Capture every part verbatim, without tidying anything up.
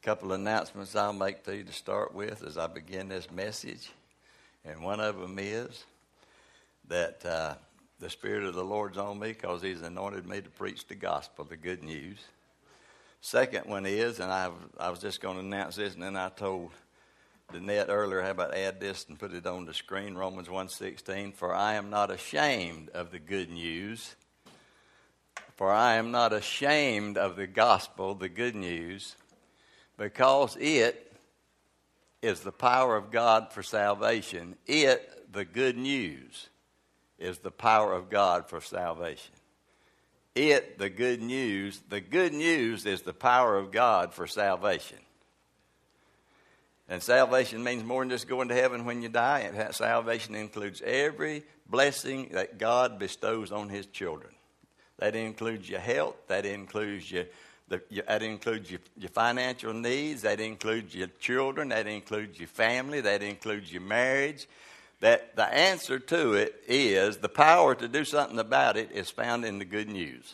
couple of announcements I'll make to you to start with as I begin this message. And one of them is that uh, the Spirit of the Lord's on me because He's anointed me to preach the gospel, the good news. Second one is, and I I was just going to announce this, and then I told Danette earlier, how about add this and put it on the screen, Romans one sixteen, for I am not ashamed of the good news. For I am not ashamed of the gospel, the good news, because it is the power of God for salvation. It, the good news, is the power of God for salvation. It, the good news, the good news is the power of God for salvation. And salvation means more than just going to heaven when you die. And salvation includes every blessing that God bestows on His children. That includes your health. That includes your, the, your that includes your, your financial needs. That includes your children. That includes your family. That includes your marriage. That the answer to it is the power to do something about it is found in the good news.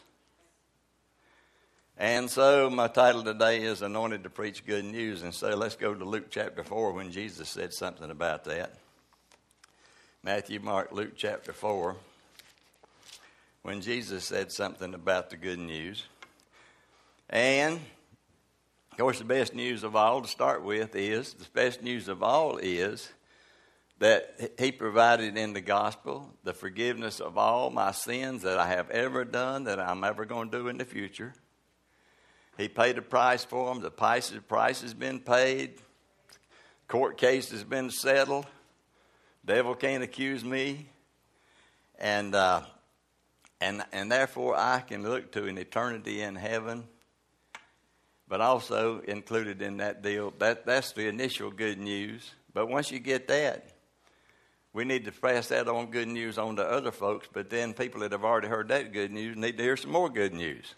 And so my title today is Anointed to Preach Good News. And so let's go to Luke chapter four when Jesus said something about that. Matthew, Mark, Luke chapter four. When Jesus said something about the good news. And, of course, the best news of all to start with is, the best news of all is that He provided in the gospel the forgiveness of all my sins that I have ever done, that I'm ever going to do in the future. He paid a price for them. The price, the price has been paid. Court case has been settled. Devil can't accuse me. And... Uh, And and therefore, I can look to an eternity in heaven. But also included in that deal, that, that's the initial good news. But once you get that, we need to pass that on good news on to other folks. But then people that have already heard that good news need to hear some more good news.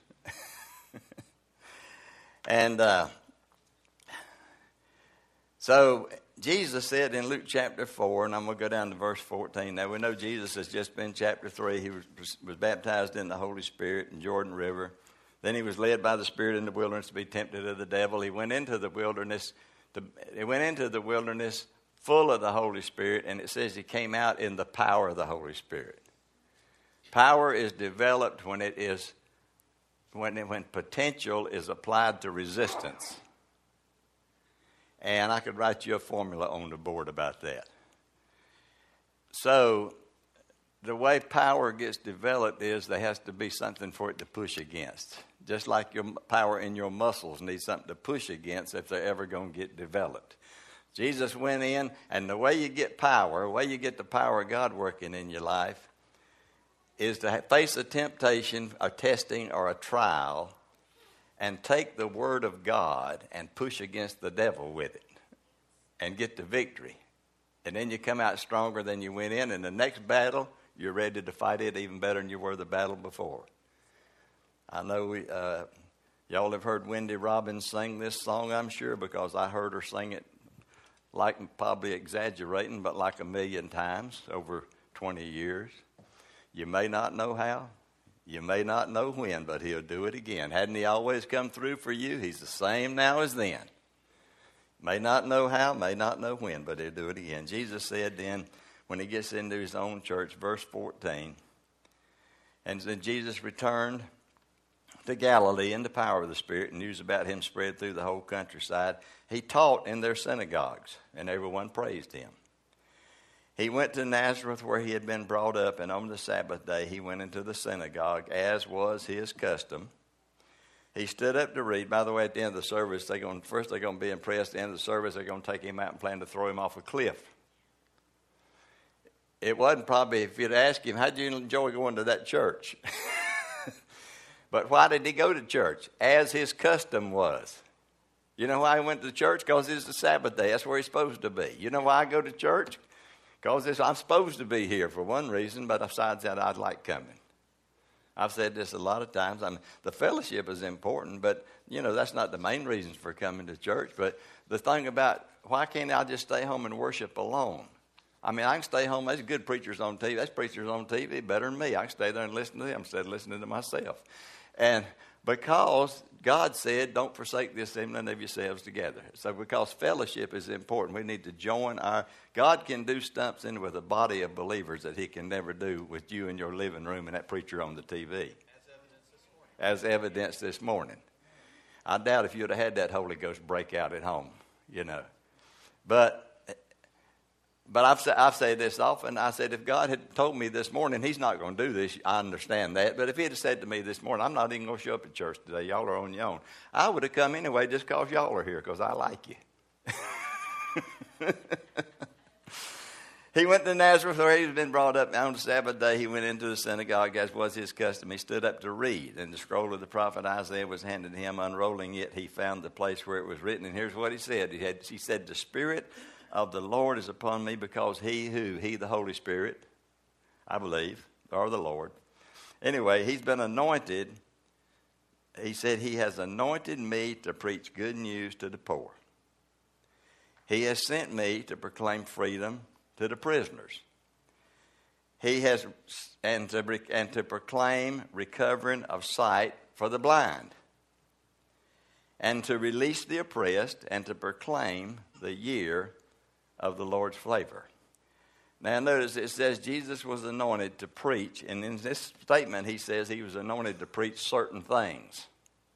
and uh, so Jesus said in Luke chapter four, and I'm going to go down to verse fourteen. Now, we know Jesus has just been chapter three. He was, was baptized in the Holy Spirit in Jordan River. Then he was led by the Spirit in the wilderness to be tempted of the devil. He went into the wilderness. To, he went into the wilderness full of the Holy Spirit, and it says he came out in the power of the Holy Spirit. Power is developed when it is when it, when potential is applied to resistance. And I could write you a formula on the board about that. So the way power gets developed is there has to be something for it to push against. Just like your power in your muscles needs something to push against if they're ever going to get developed. Jesus went in, and the way you get power, the way you get the power of God working in your life is to face a temptation, a testing, or a trial, and take the word of God and push against the devil with it and get the victory. And then you come out stronger than you went in. And the next battle, you're ready to fight it even better than you were the battle before. I know we, uh, y'all have heard Wendy Robbins sing this song, I'm sure, because I heard her sing it, like probably exaggerating, but like a million times over twenty years. You may not know how. You may not know when, but He'll do it again. Hadn't He always come through for you? He's the same now as then. May not know how, may not know when, but He'll do it again. Jesus said then, when He gets into His own church, verse fourteen, and then Jesus returned to Galilee in the power of the Spirit, and news about Him spread through the whole countryside. He taught in their synagogues, and everyone praised Him. He went to Nazareth where he had been brought up, and on the Sabbath day he went into the synagogue, as was his custom. He stood up to read. By the way, at the end of the service, they're going, first they're going to be impressed. At the end of the service, they're going to take him out and plan to throw him off a cliff. It wasn't probably, if you'd ask him, how did you enjoy going to that church? But why did he go to church? As his custom was. You know why he went to church? Because it's the Sabbath day. That's where he's supposed to be. You know why I go to church? Because I'm supposed to be here for one reason, but besides that, I'd like coming. I've said this a lot of times. I mean, the fellowship is important, but, you know, that's not the main reason for coming to church. But the thing about, why can't I just stay home and worship alone? I mean, I can stay home. There's good preachers on T V. There's preachers on T V better than me. I can stay there and listen to them instead of listening to myself. And Because God said, don't forsake the assembling of yourselves together. So because fellowship is important, we need to join our... God can do something with a body of believers that he can never do with you in your living room and that preacher on the T V. As evidence this morning. I doubt if you'd have had that Holy Ghost break out at home, you know. But... But I've, I've said this often. I said, if God had told me this morning he's not going to do this, I understand that. But if he had said to me this morning, I'm not even going to show up at church today, y'all are on your own, I would have come anyway just because y'all are here, because I like you. He went to Nazareth where he had been brought up. On the Sabbath day, he went into the synagogue, as was his custom. He stood up to read, and the scroll of the prophet Isaiah was handed to him. Unrolling it, he found the place where it was written. And here's what he said. He, had, he said, the Spirit of the Lord is upon me, because he who? He, the Holy Spirit, I believe, or the Lord. Anyway, he's been anointed. He said he has anointed me to preach good news to the poor. He has sent me to proclaim freedom to the prisoners. He has, and to, and to proclaim recovering of sight for the blind, and to release the oppressed, and to proclaim the year of the Lord's favor. Now notice it says Jesus was anointed to preach, and in this statement he says he was anointed to preach certain things,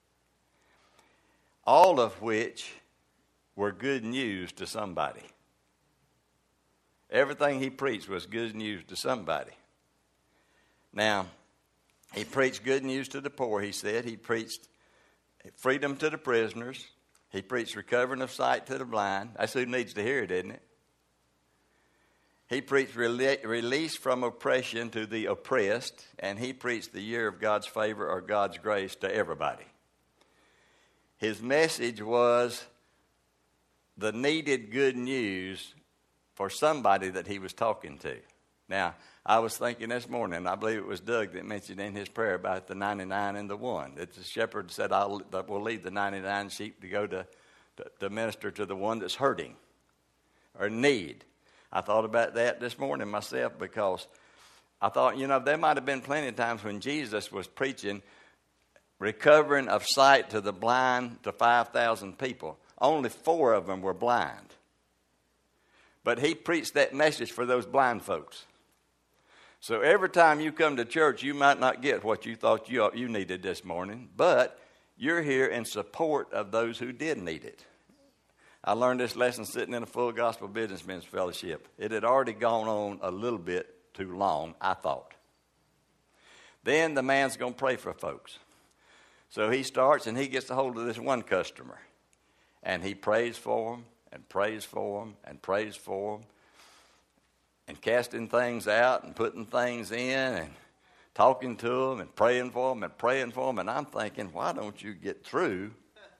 all of which were good news to somebody. Everything he preached was good news to somebody. Now, he preached good news to the poor, he said. He preached freedom to the prisoners. He preached recovering of sight to the blind. That's who needs to hear it, isn't it? He preached rele- release from oppression to the oppressed, and he preached the year of God's favor or God's grace to everybody. His message was the needed good news for somebody that he was talking to. Now, I was thinking this morning, I believe it was Doug that mentioned in his prayer about the ninety-nine and the one. That the shepherd said, I'll, we'll leave the ninety-nine sheep to go to, to, to minister to the one that's hurting or need. I thought about that this morning myself, because I thought, you know, there might have been plenty of times when Jesus was preaching recovering of sight to the blind to five thousand people. Only four of them were blind. But he preached that message for those blind folks. So every time you come to church, you might not get what you thought you, you needed this morning, but you're here in support of those who did need it. I learned this lesson sitting in a full gospel businessmen's fellowship. It had already gone on a little bit too long, I thought. Then the man's going to pray for folks. So he starts and he gets a hold of this one customer. And he prays for him and prays for him and prays for him. And casting things out and putting things in and talking to them and praying for them and praying for them. And I'm thinking, why don't you get through?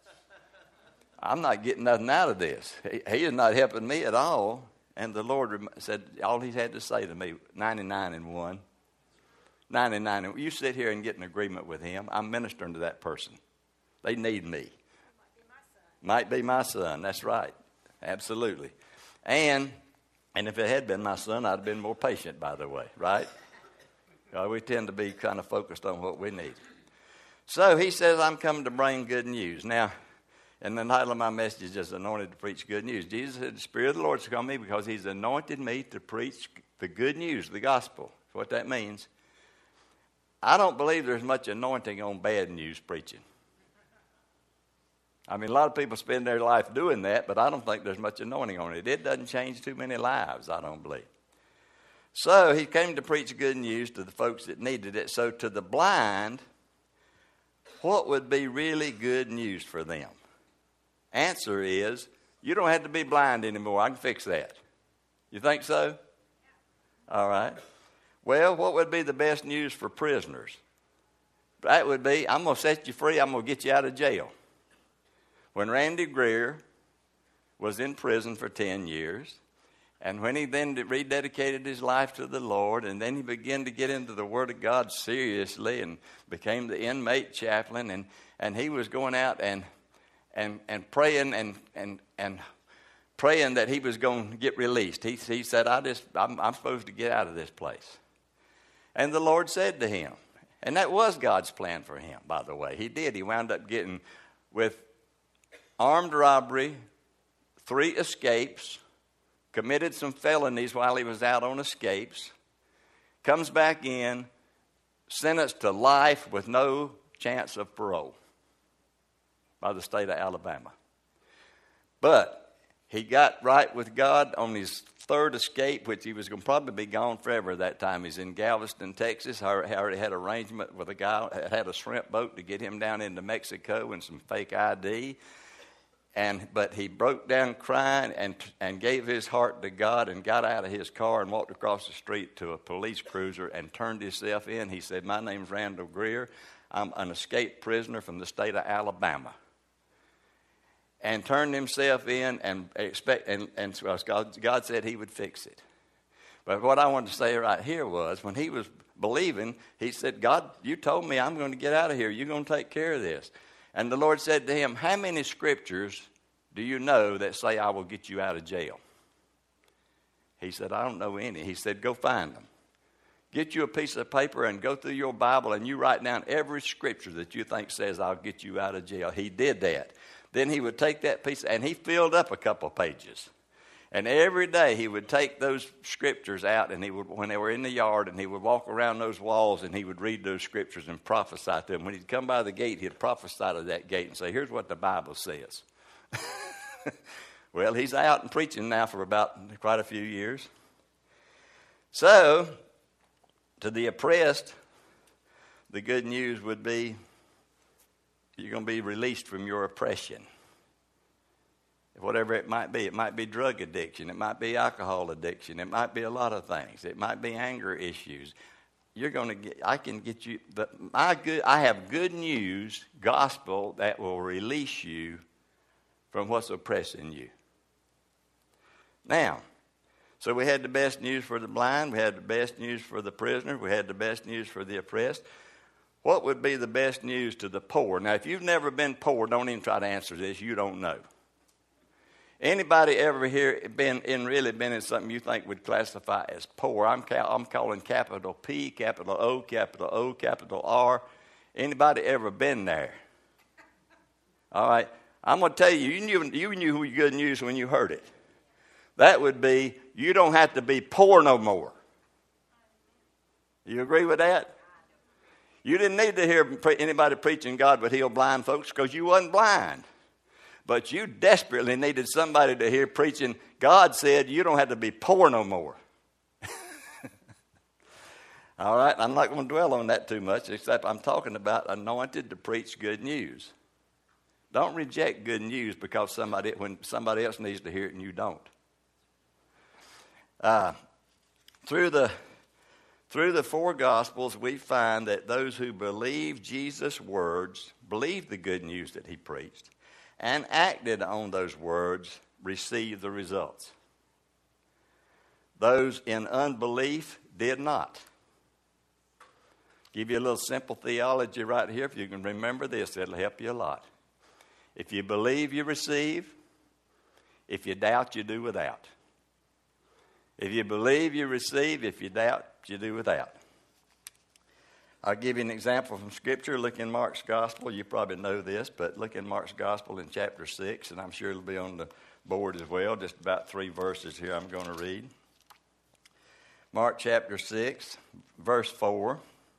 I'm not getting nothing out of this. He, he is not helping me at all. And the Lord said, all he had to say to me, ninety-nine and one. ninety-nine and one. You sit here and get an agreement with him. I'm ministering to that person. They need me. Might be my son. That's right. Absolutely. And and if it had been my son, I'd have been more patient, by the way, right? Uh, we tend to be kind of focused on what we need. So he says, I'm coming to bring good news. Now, and the title of my message is Anointed to Preach Good News. Jesus said, the Spirit of the Lord is upon me because he's anointed me to preach the good news, the gospel. That's what that means. I don't believe there's much anointing on bad news preaching. I mean, a lot of people spend their life doing that, but I don't think there's much anointing on it. It doesn't change too many lives, I don't believe. So he came to preach good news to the folks that needed it. So to the blind, what would be really good news for them? Answer is, you don't have to be blind anymore. I can fix that. You think so? All right. Well, what would be the best news for prisoners? That would be, I'm going to set you free. I'm going to get you out of jail. When Randy Greer was in prison for ten years, and when he then rededicated his life to the Lord, and then he began to get into the Word of God seriously and became the inmate chaplain, and, and he was going out and and and praying and and and praying that he was going to get released. He he said, I just I'm, I'm supposed to get out of this place. And the Lord said to him, And that was God's plan for him, by the way. He did. He wound up getting with armed robbery, three escapes, committed some felonies while he was out on escapes, comes back in, sentenced to life with no chance of parole by the state of Alabama. But he got right with God on his third escape, which he was going to probably be gone forever that time. He's in Galveston, Texas. He already had arrangement with a guy that had a shrimp boat to get him down into Mexico and some fake I D. And but he broke down crying and and gave his heart to God and got out of his car and walked across the street to a police cruiser and turned himself in. He said, "My name's Randall Greer. I'm an escaped prisoner from the state of Alabama." And turned himself in and expect and, and God, God said he would fix it. But what I wanted to say right here was when he was believing, he said, "God, you told me I'm going to get out of here. You're going to take care of this." And the Lord said to him, "How many scriptures do you know that say I will get you out of jail?" He said, "I don't know any." He said, "Go find them. Get you a piece of paper and go through your Bible and you write down every scripture that you think says I'll get you out of jail." He did that. Then he would take that piece, and he filled up a couple pages. And every day he would take those scriptures out, and he would, when they were in the yard, and he would walk around those walls, and he would read those scriptures and prophesy to them. When he'd come by the gate, he'd prophesy to that gate and say, "Here's what the Bible says." Well, he's out and preaching now for about quite a few years. So, to the oppressed, the good news would be, you're going to be released from your oppression. Whatever it might be. It might be drug addiction. It might be alcohol addiction. It might be a lot of things. It might be anger issues. You're going to get, I can get you, but my good, I have good news, gospel, that will release you from what's oppressing you. Now, so we had the best news for the blind. We had the best news for the prisoner. We had the best news for the oppressed. What would be the best news to the poor? Now, if you've never been poor, don't even try to answer this. You don't know. Anybody ever here been in really been in something you think would classify as poor? I'm I'm calling capital P, capital O, capital O, capital R. Anybody ever been there? All right. I'm going to tell you, you knew, you knew good news when you heard it. That would be, you don't have to be poor no more. You agree with that? You didn't need to hear anybody preaching God would heal blind folks because you wasn't blind. But you desperately needed somebody to hear preaching, God said you don't have to be poor no more. All right, I'm not going to dwell on that too much, except I'm talking about anointed to preach good news. Don't reject good news because somebody when somebody else needs to hear it and you don't. Uh, through the through the four Gospels, we find that those who believe Jesus' words, believed the good news that he preached, and acted on those words, received the results. Those in unbelief did not. Give you a little simple theology right here. If you can remember this, it'll help you a lot. If you believe, you receive. If you doubt, you do without. If you believe, you receive. If you doubt, you do without. I'll give you an example from Scripture. Look in Mark's Gospel. You probably know this, but look in Mark's Gospel in chapter six, and I'm sure it'll be on the board as well. Just about three verses here I'm going to read. Mark chapter six, verse four.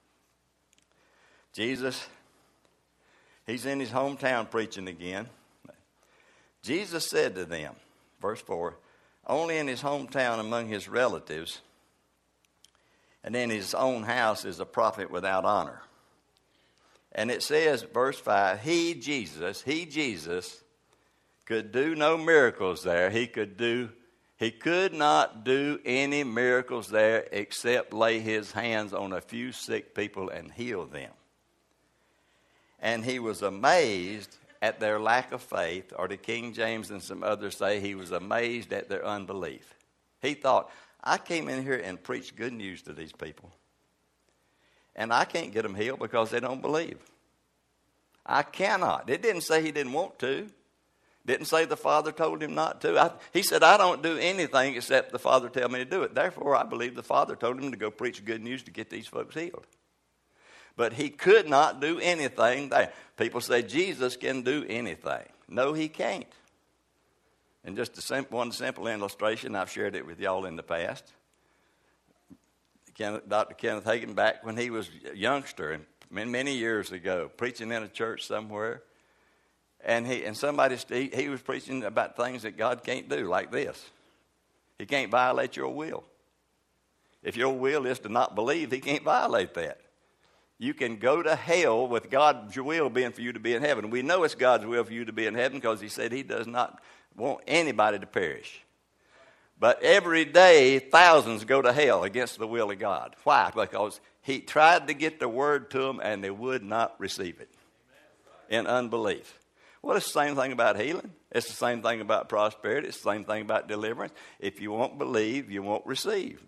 Jesus, he's in his hometown preaching again. Jesus said to them, verse four, only in his hometown among his relatives and in his own house is a prophet without honor. And it says, verse five, he, Jesus, he, Jesus, could do no miracles there. He could do, he could not do any miracles there except lay his hands on a few sick people and heal them. And he was amazed at their lack of faith, or the King James and some others say he was amazed at their unbelief. He thought, I came in here and preached good news to these people, and I can't get them healed because they don't believe. I cannot. It didn't say he didn't want to. Didn't say the Father told him not to. I, he said, I don't do anything except the Father tell me to do it. Therefore, I believe the Father told him to go preach good news to get these folks healed. But he could not do anything there. People say Jesus can do anything. No, he can't. And just a simple, one simple illustration, I've shared it with y'all in the past. Kenneth, Doctor Kenneth Hagin, back when he was a youngster, and many, many years ago, preaching in a church somewhere, and he and somebody he, he was preaching about things that God can't do, like this. He can't violate your will. If your will is to not believe, he can't violate that. You can go to hell with God's will being for you to be in heaven. We know it's God's will for you to be in heaven because he said he does not want anybody to perish. But every day, thousands go to hell against the will of God. Why? Because he tried to get the word to them and they would not receive it in unbelief. Well, it's the same thing about healing. It's the same thing about prosperity. It's the same thing about deliverance. If you won't believe, you won't receive.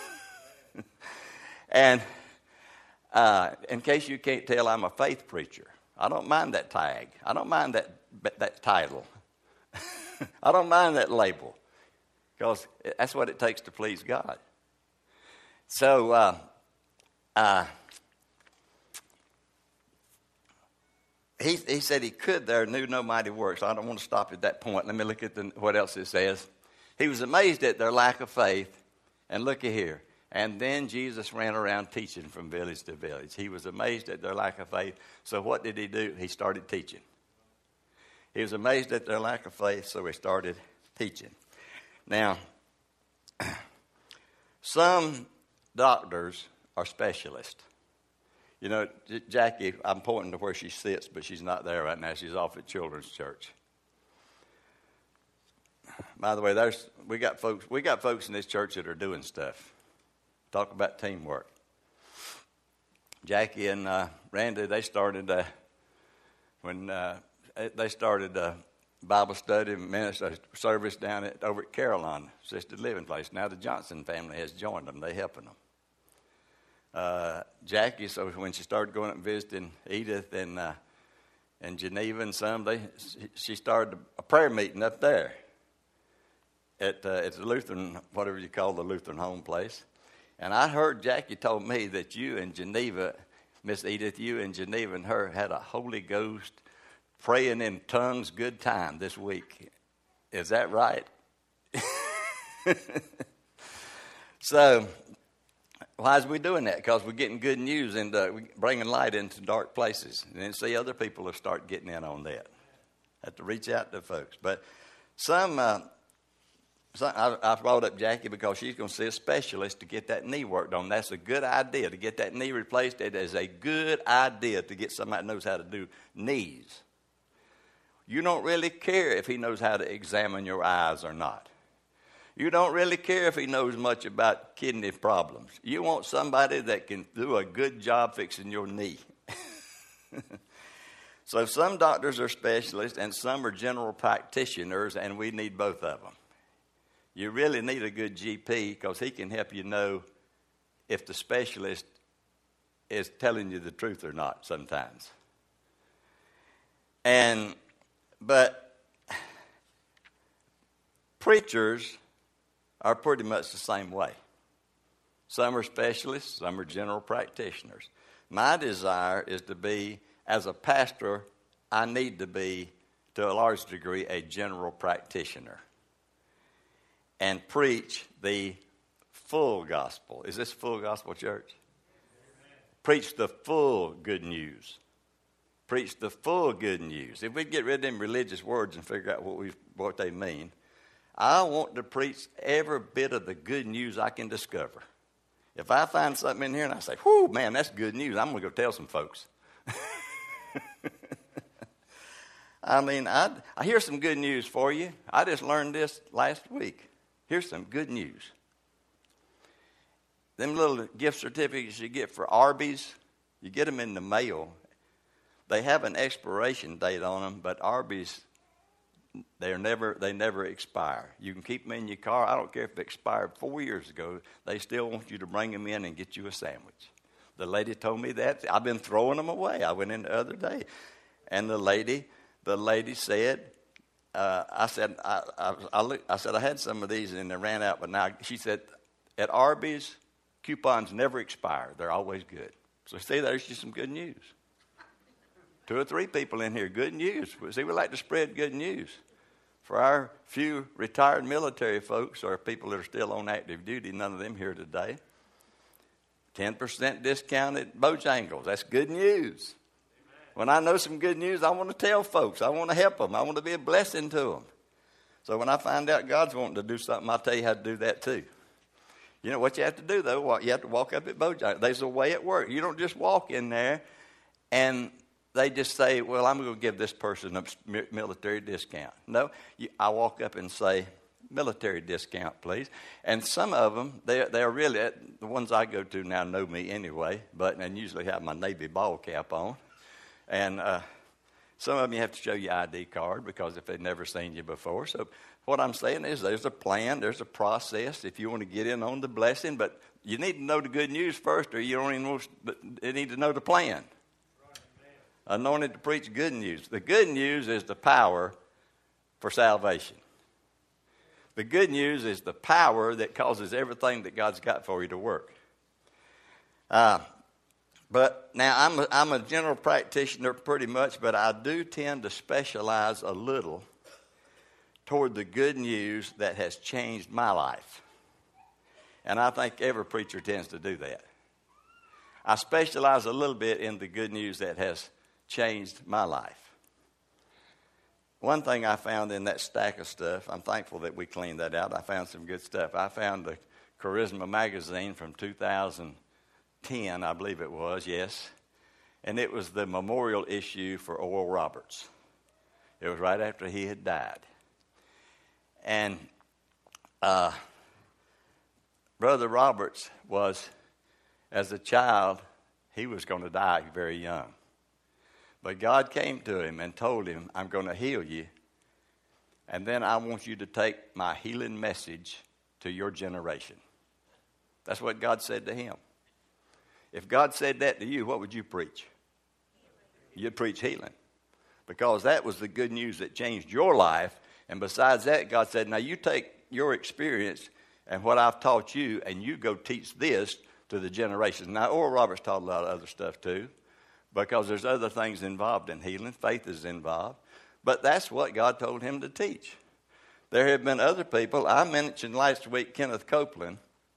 And uh, in case you can't tell, I'm a faith preacher. I don't mind that tag. I don't mind that, that title. I don't mind that label. Because that's what it takes to please God. So, uh, uh, he, he said he could there, knew no mighty works. I don't want to stop at that point. Let me look at the, what else it says. He was amazed at their lack of faith. And look at here. And then Jesus ran around teaching from village to village. He was amazed at their lack of faith. So what did he do? He started teaching. He was amazed at their lack of faith, so he started teaching. Now, some doctors are specialists. You know, Jackie, I'm pointing to where she sits, but she's not there right now. She's off at Children's Church. By the way, there's we got folks we got folks in this church that are doing stuff. Talk about teamwork. Jackie and uh, Randy, they started uh, when uh, they started. Uh, Bible study and ministry service down at over at Caroline Assisted Living Place. Now the Johnson family has joined them. They're helping them. Uh, Jackie, so when she started going up and visiting Edith and uh, and Geneva and some, they she started a prayer meeting up there at uh, at the Lutheran, whatever you call the Lutheran home place. And I heard Jackie told me that you and Geneva, Miss Edith, you and Geneva and her had a Holy Ghost praying in tongues good time this week. Is that right? So, why is we doing that? Because we're getting good news and uh, bringing light into dark places. And then see other people will start getting in on that. Have to reach out to folks. But some, uh, some I, I brought up Jackie because she's going to see a specialist to get that knee worked on. That's a good idea. To get that knee replaced, it is a good idea to get somebody that knows how to do knees. You don't really care if he knows how to examine your eyes or not. You don't really care if he knows much about kidney problems. You want somebody that can do a good job fixing your knee. So some doctors are specialists and some are general practitioners, and we need both of them. You really need a good G P because he can help you know if the specialist is telling you the truth or not sometimes. And But preachers are pretty much the same way. Some are specialists, some are general practitioners. My desire is to be, as a pastor, I need to be, to a large degree, a general practitioner and preach the full gospel. Is this full gospel church? Amen. Preach the full good news. Preach the full good news. If we get rid of them religious words and figure out what we what they mean, I want to preach every bit of the good news I can discover. If I find something in here and I say, whew, man, that's good news, I'm going to go tell some folks. I mean, I, I hear some good news for you. I just learned this last week. Here's some good news. Them little gift certificates you get for Arby's, you get them in the mail. They have an expiration date on them, but Arby's, they're never they never expire. You can keep them in your car. I don't care if they expired four years ago. They still want you to bring them in and get you a sandwich. The lady told me that. I've been throwing them away. I went in the other day, and the lady, the lady said, uh, I said, I, I, I, look, I said I had some of these and they ran out, but now she said, at Arby's, coupons never expire. They're always good. So see, there's just some good news. Two or three people in here, good news. See, we like to spread good news. For our few retired military folks or people that are still on active duty, none of them here today, ten percent discount at Bojangles. That's good news. Amen. When I know some good news, I want to tell folks. I want to help them. I want to be a blessing to them. So when I find out God's wanting to do something, I'll tell you how to do that too. You know what you have to do, though? You have to walk up at Bojangles. There's a way it works. You don't just walk in there and they just say, well, I'm going to give this person a military discount. No, you, I walk up and say, military discount, please. And some of them, they, they're really, the ones I go to now know me anyway, but and usually have my Navy ball cap on. And uh, some of them you have to show your I D card because if they've never seen you before. So what I'm saying is there's a plan, there's a process if you want to get in on the blessing, but you need to know the good news first or you don't even know, you need to know the plan. Anointed to preach good news. The good news is the power for salvation. The good news is the power that causes everything that God's got for you to work. Uh, but now I'm a, I'm a general practitioner pretty much, but I do tend to specialize a little toward the good news that has changed my life. And I think every preacher tends to do that. I specialize a little bit in the good news that has changed my life. One thing I found in that stack of stuff, I'm thankful that we cleaned that out. I found some good stuff. I found the Charisma magazine from two thousand ten, I believe it was, yes. And it was the memorial issue for Oral Roberts. It was right after he had died. And uh, Brother Roberts was, as a child, he was going to die very young. But God came to him and told him, I'm going to heal you. And then I want you to take my healing message to your generation. That's what God said to him. If God said that to you, what would you preach? You'd preach healing. Because that was the good news that changed your life. And besides that, God said, now you take your experience and what I've taught you, and you go teach this to the generations. Now, Oral Roberts taught a lot of other stuff too. Because there's other things involved in healing. Faith is involved. But that's what God told him to teach. There have been other people. I mentioned last week Kenneth Copeland,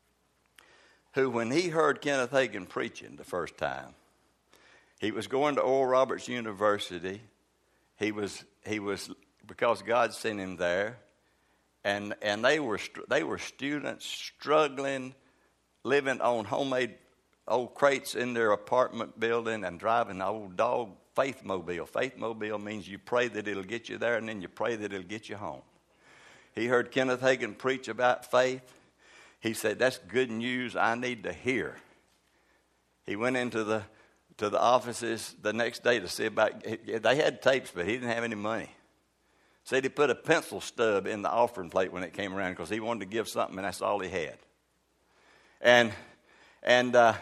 who when he heard Kenneth Hagin preaching the first time, he was going to Oral Roberts University. He was, he was because God sent him there. And, and they were they were students struggling, living on homemade old crates in their apartment building and driving an old dog Faith Mobile. Faith Mobile means you pray that it'll get you there and then you pray that it'll get you home. He heard Kenneth Hagin preach about faith. He said, that's good news I need to hear. He went into the to the offices the next day to see about, they had tapes, but he didn't have any money. Said he put a pencil stub in the offering plate when it came around because he wanted to give something and that's all he had. And, and, uh,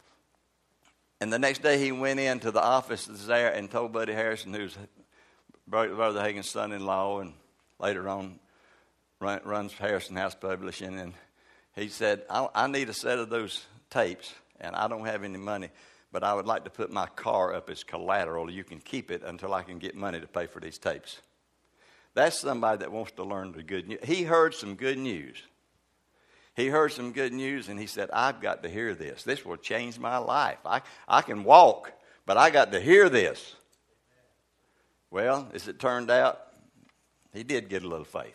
And the next day he went into the offices there and told Buddy Harrison, who's Brother Hagin's son-in-law and later on run, runs Harrison House Publishing, and he said, I, I need a set of those tapes, and I don't have any money, but I would like to put my car up as collateral. You can keep it until I can get money to pay for these tapes. That's somebody that wants to learn the good news. He heard some good news. He heard some good news, and he said, I've got to hear this. This will change my life. I, I can walk, but I got to hear this. Well, as it turned out, he did get a little faith.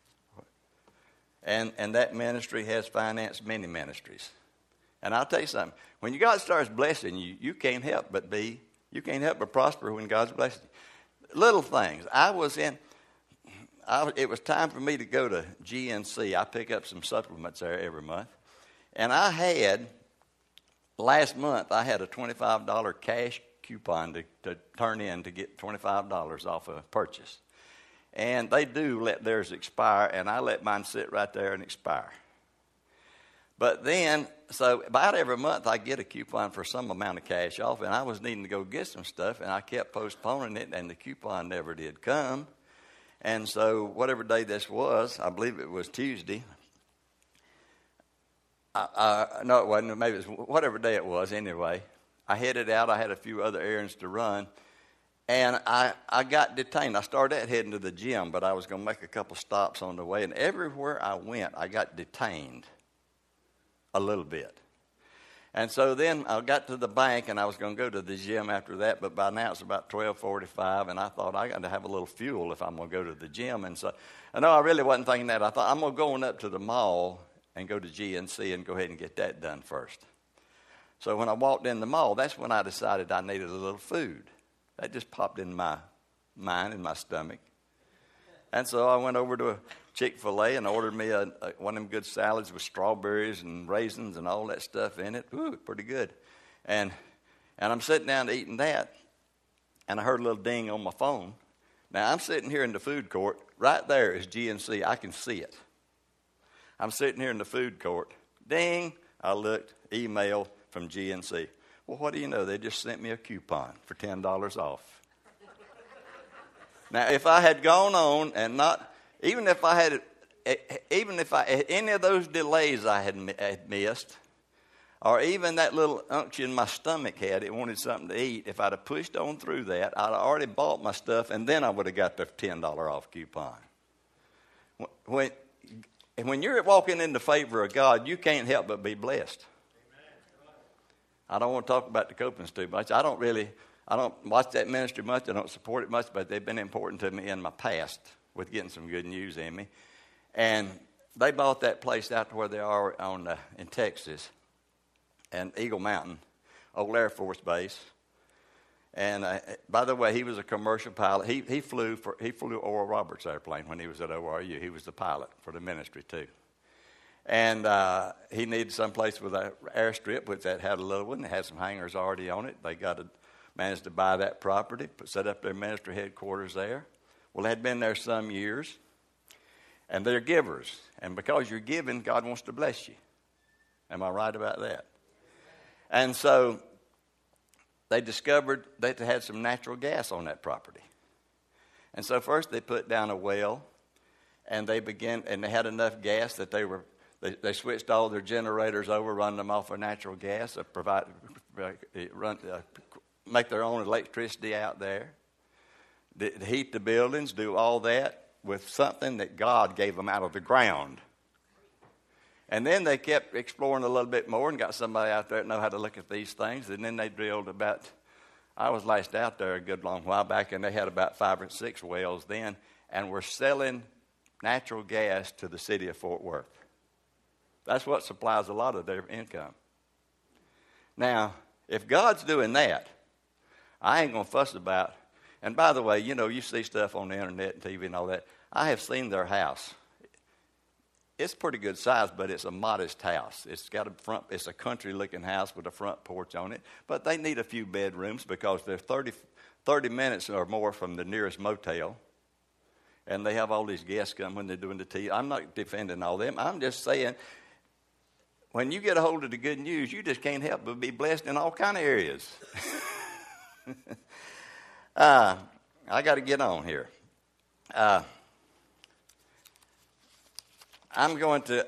And, and that ministry has financed many ministries. And I'll tell you something. When God starts blessing you, you can't help but be, you can't help but prosper when God's blessing you. Little things. I was in... I, it was time for me to go to G N C. I pick up some supplements there every month. And I had, last month, I had a twenty-five dollars cash coupon to, to turn in to get twenty-five dollars off a purchase. And they do let theirs expire, and I let mine sit right there and expire. But then, so about every month I get a coupon for some amount of cash off, and I was needing to go get some stuff, and I kept postponing it, and the coupon never did come. And so whatever day this was, I believe it was Tuesday. I, I, no, it wasn't. Maybe it was whatever day it was anyway. I headed out. I had a few other errands to run. And I, I got detained. I started out heading to the gym, but I was going to make a couple stops on the way. And everywhere I went, I got detained a little bit. And so then I got to the bank, and I was going to go to the gym after that. But by now it's about twelve forty-five, and I thought I got to have a little fuel if I'm going to go to the gym. And so I know I really wasn't thinking that. I thought I'm going to go on up to the mall and go to G N C and go ahead and get that done first. So when I walked in the mall, that's when I decided I needed a little food. That just popped in my mind, in my stomach. And so I went over to a Chick-fil-A and ordered me a, a, one of them good salads with strawberries and raisins and all that stuff in it. Ooh, pretty good. And and I'm sitting down eating that, and I heard a little ding on my phone. Now, I'm sitting here in the food court. Right there is G N C. I can see it. I'm sitting here in the food court. Ding. I looked, email from G N C. Well, what do you know? They just sent me a coupon for ten dollars off. Now, if I had gone on and not, even if I had, even if I any of those delays I had, had missed, or even that little unction my stomach had, it wanted something to eat, if I'd have pushed on through that, I'd have already bought my stuff, and then I would have got the ten dollars off coupon. When, when you're walking in the favor of God, you can't help but be blessed. I don't want to talk about the Copelands too much. I don't really, I don't watch that ministry much. I don't support it much, but they've been important to me in my past with getting some good news in me. And they bought that place out to where they are on uh, in Texas, and Eagle Mountain, old Air Force Base. And uh, by the way, he was a commercial pilot. He he flew for he flew Oral Roberts airplane when he was at O R U. He was the pilot for the ministry too. And uh, he needed someplace with an airstrip, which that had a little one. It had some hangars already on it. They got to managed to buy that property, put, set up their ministry headquarters there. Well, they had been there some years, and they're givers. And because you're giving, God wants to bless you. Am I right about that? And so they discovered that they had some natural gas on that property. And so first they put down a well, and they began, and they had enough gas that they were They, they switched all their generators over, run them off of natural gas, uh, provide, uh, run, uh, make their own electricity out there, D- heat the buildings, do all that with something that God gave them out of the ground. And then they kept exploring a little bit more and got somebody out there that know how to look at these things. And then they drilled about, I was last out there a good long while back, and they had about five or six wells then, and were selling natural gas to the city of Fort Worth. That's what supplies a lot of their income. Now, if God's doing that, I ain't going to fuss about. And by the way, you know, you see stuff on the internet and T V and all that. I have seen their house. It's pretty good size, but it's a modest house. It's got a front. It's a country-looking house with a front porch on it. But they need a few bedrooms because they're thirty, thirty minutes or more from the nearest motel. And they have all these guests come when they're doing the tea. I'm not defending all them. I'm just saying, when you get a hold of the good news, you just can't help but be blessed in all kind of areas. uh, I got to get on here. Uh, I'm going to,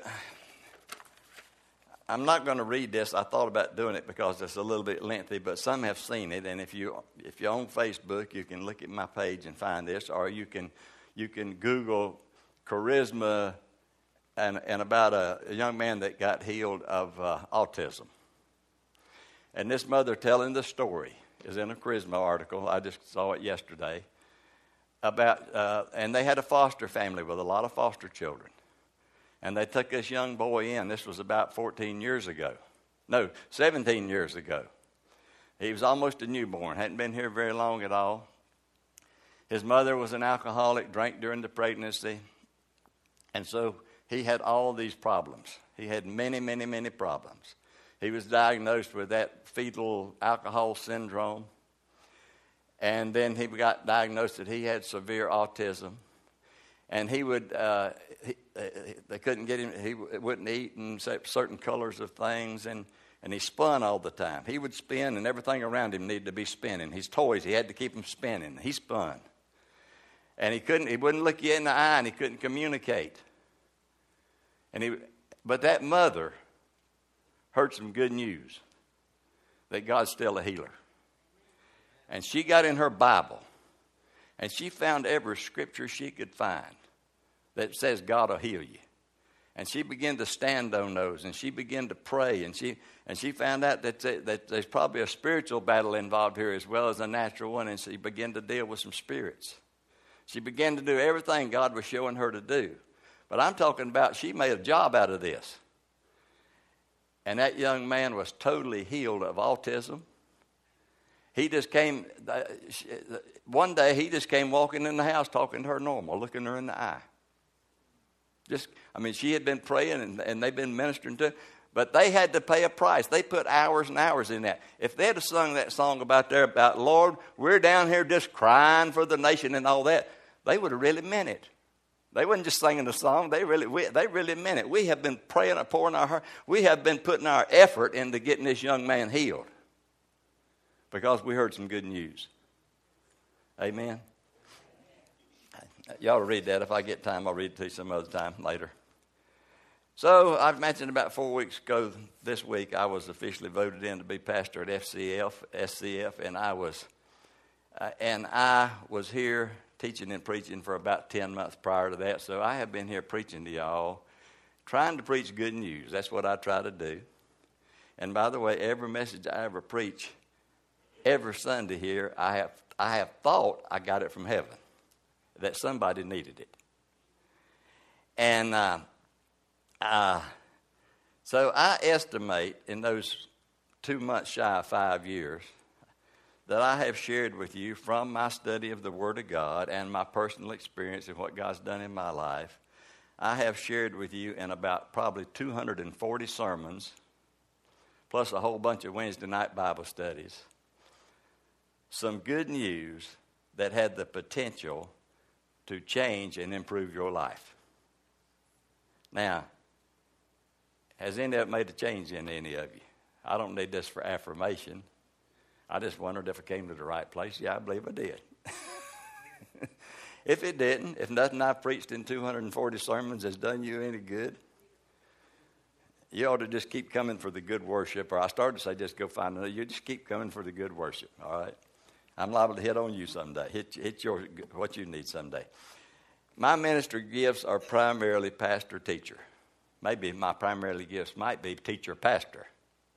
I'm not going to read this. I thought about doing it because it's a little bit lengthy, but some have seen it. And if, you, if you're on Facebook, you can look at my page and find this, or you can, you can Google charisma and, and about a, a young man that got healed of uh, autism. And this mother telling the story is in a Charisma article. I just saw it yesterday. About uh, and they had a foster family with a lot of foster children. And they took this young boy in. This was about fourteen years ago. No, seventeen years ago. He was almost a newborn. Hadn't been here very long at all. His mother was an alcoholic, drank during the pregnancy. And so he had all these problems. He had many, many, many problems. He was diagnosed with that fetal alcohol syndrome. And then he got diagnosed that he had severe autism. And he would, uh, he, uh, they couldn't get him, he wouldn't eat and certain colors of things. And, and he spun all the time. He would spin, and everything around him needed to be spinning. His toys, he had to keep them spinning. He spun. And he couldn't, he wouldn't look you in the eye, and he couldn't communicate. And he, but that mother heard some good news. that God's still a healer. And she got in her Bible, and she found every scripture she could find that says God will heal you. And she began to stand on those, and she began to pray, and she and she found out that, that there's probably a spiritual battle involved here as well as a natural one, and she began to deal with some spirits. She began to do everything God was showing her to do. But I'm talking about she made a job out of this. And that young man was totally healed of autism. He just came, one day he just came walking in the house talking to her normal, looking her in the eye. Just, I mean, she had been praying and, and they've been ministering to her, but they had to pay a price. They put hours and hours in that. If they'd have sung that song about there about, Lord, we're down here just crying for the nation and all that, they would have really meant it. They wasn't just singing the song. They really, we, they really meant it. We have been praying and pouring our heart. We have been putting our effort into getting this young man healed because we heard some good news. Amen. You ought to read that. If I get time, I'll read it to you some other time later. So I've mentioned about four weeks ago this week, I was officially voted in to be pastor at F C F, S C F, and I was, uh, and I was here teaching and preaching for about ten months prior to that. So I have been here preaching to y'all, trying to preach good news. That's what I try to do. And by the way, every message I ever preach, every Sunday here, I have I have thought I got it from heaven, that somebody needed it. And uh, uh, so I estimate in those two months shy of five years that I have shared with you from my study of the Word of God and my personal experience of what God's done in my life, I have shared with you in about probably two hundred forty sermons, plus a whole bunch of Wednesday night Bible studies, some good news that had the potential to change and improve your life. Now, has any of it made a change in any of you? I don't need this for affirmation. I just wondered if I came to the right place. Yeah, I believe I did. If it didn't, if nothing I've preached in two hundred forty sermons has done you any good, you ought to just keep coming for the good worship. Or I started to say just go find another. You just keep coming for the good worship, all right? I'm liable to hit on you someday, hit, hit your, what you need someday. My ministry gifts are primarily pastor-teacher. Maybe my primarily gifts might be teacher-pastor.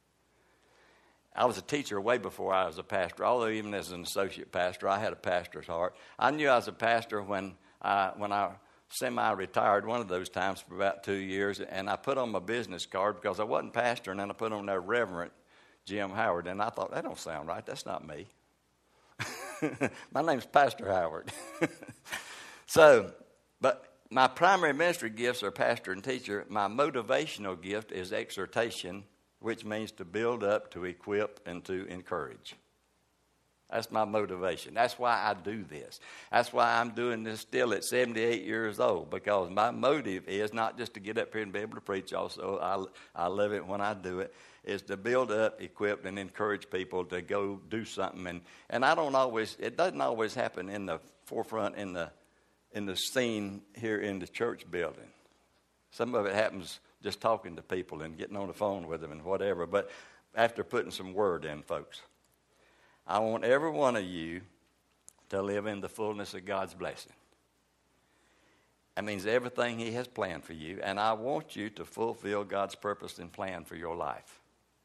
I was a teacher way before I was a pastor, although even as an associate pastor, I had a pastor's heart. I knew I was a pastor when I, when I semi-retired one of those times for about two years, and I put on my business card because I wasn't pastoring, and I put on there Reverend Jim Howard, and I thought, that don't sound right. That's not me. My name's Pastor Howard. So, but my primary ministry gifts are pastor and teacher. My motivational gift is exhortation, which means to build up, to equip, and to encourage. That's my motivation. That's why I do this. That's why I'm doing this still at seventy-eight years old, because my motive is not just to get up here and be able to preach. Also, I, I love it when I do it, is to build up, equip, and encourage people to go do something. And, and I don't always, it doesn't always happen in the forefront, in the, in the scene here in the church building. Some of it happens just talking to people and getting on the phone with them and whatever, but after putting some word in, folks. I want every one of you to live in the fullness of God's blessing. That means everything He has planned for you, and I want you to fulfill God's purpose and plan for your life.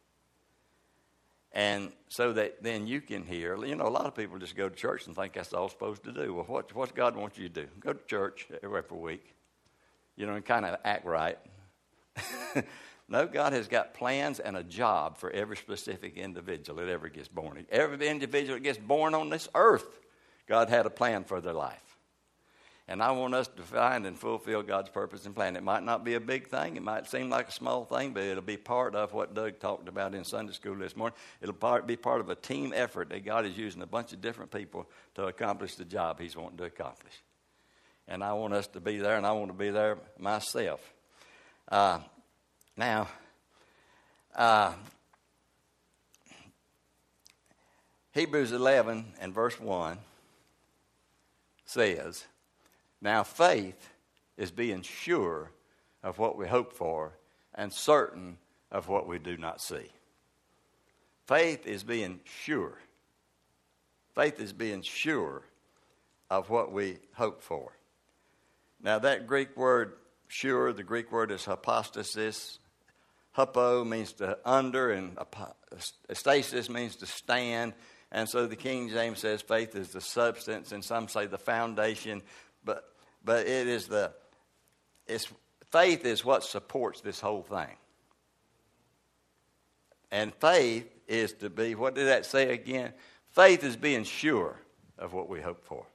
And so that then you can hear, you know, a lot of people just go to church and think that's all supposed to do. Well, what what's God want you to do? Go to church every every week, you know, and kind of act right. No, God has got plans and a job for every specific individual that ever gets born. Every individual that gets born on this earth, God had a plan for their life. And I want us to find and fulfill God's purpose and plan. It might not be a big thing. It might seem like a small thing, but it'll be part of what Doug talked about in Sunday school this morning. It'll part, be part of a team effort that God is using a bunch of different people to accomplish the job He's wanting to accomplish. And I want us to be there, and I want to be there myself. Uh, now, uh, Hebrews eleven and verse one says, now faith is being sure of what we hope for and certain of what we do not see. Faith is being sure. Faith is being sure of what we hope for. Now, that Greek word sure, the Greek word is hypostasis. Hypo means to under, and stasis means to stand. And so the King James says faith is the substance, and some say the foundation. But but it is the, it's, faith is what supports this whole thing. And faith is to be, what did that say again? Faith is being sure of what we hope for.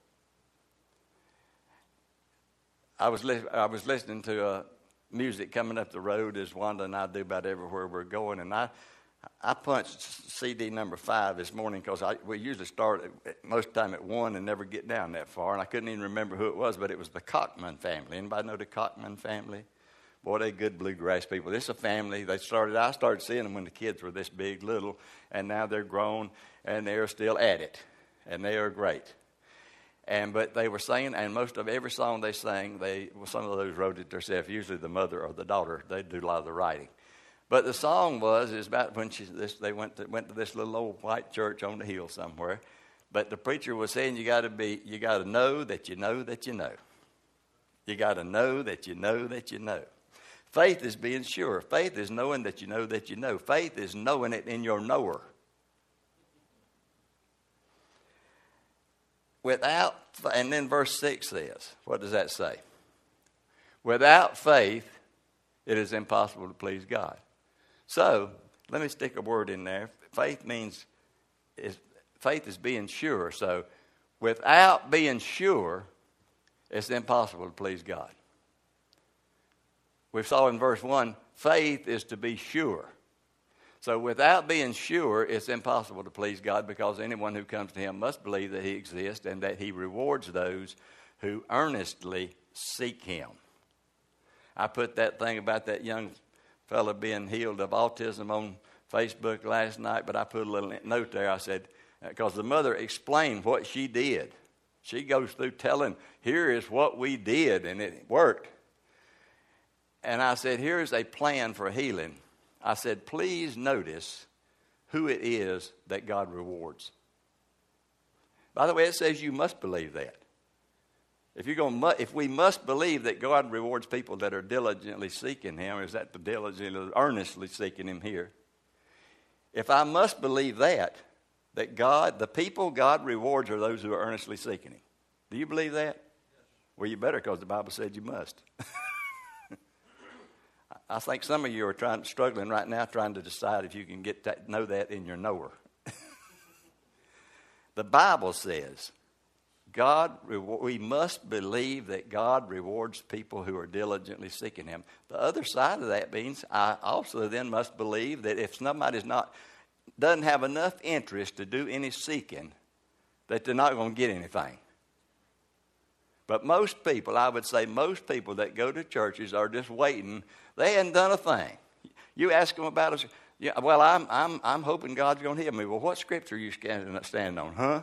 I was li- I was listening to uh, music coming up the road, as Wanda and I do about everywhere we're going, and I I punched C D number five this morning because we usually start at, most of the time at one and never get down that far, and I couldn't even remember who it was, but it was the Cockman family. Anybody know the Cockman family? Boy, they good bluegrass people. This is a family. They started. I started seeing them when the kids were this big, little, and now they're grown and they're still at it, and they are great. And but they were singing, and most of every song they sang, they well, some of those wrote it themselves. Usually the mother or the daughter, they do a lot of the writing. But the song was is about when she this they went to, went to this little old white church on the hill somewhere. But the preacher was saying you got to be you got to know that you know that you know. You got to know that you know that you know. Faith is being sure. Faith is knowing that you know that you know. Faith is knowing it in your knower. Without, and then verse six says, what does that say? Without faith, it is impossible to please God. So, let me stick a word in there. Faith means, is, faith is being sure. So, without being sure, it's impossible to please God. We saw in verse one, faith is to be sure. So without being sure, it's impossible to please God, because anyone who comes to him must believe that he exists and that he rewards those who earnestly seek him. I put that thing about that young fella being healed of autism on Facebook last night, but I put a little note there. I said, because the mother explained what she did. She goes through telling, here is what we did, and it worked. And I said, here's a plan for healing. I said, please notice who it is that God rewards. By the way, it says you must believe that. If you're going, to, if we must believe that God rewards people that are diligently seeking him, is that the diligently, earnestly seeking him here? If I must believe that, that God, the people God rewards are those who are earnestly seeking him. Do you believe that? Yes. Well, you better, because the Bible said you must. I think some of you are trying, struggling right now trying to decide if you can get that, know that in your knower. The Bible says, God, we must believe that God rewards people who are diligently seeking him. The other side of that means I also then must believe that if somebody's not, doesn't have enough interest to do any seeking, that they're not going to get anything. But most people, I would say most people that go to churches are just waiting. They hadn't done a thing. You ask them about it. Yeah, well, I'm I'm I'm hoping God's going to heal me. Well, what scripture are you standing standing on, huh?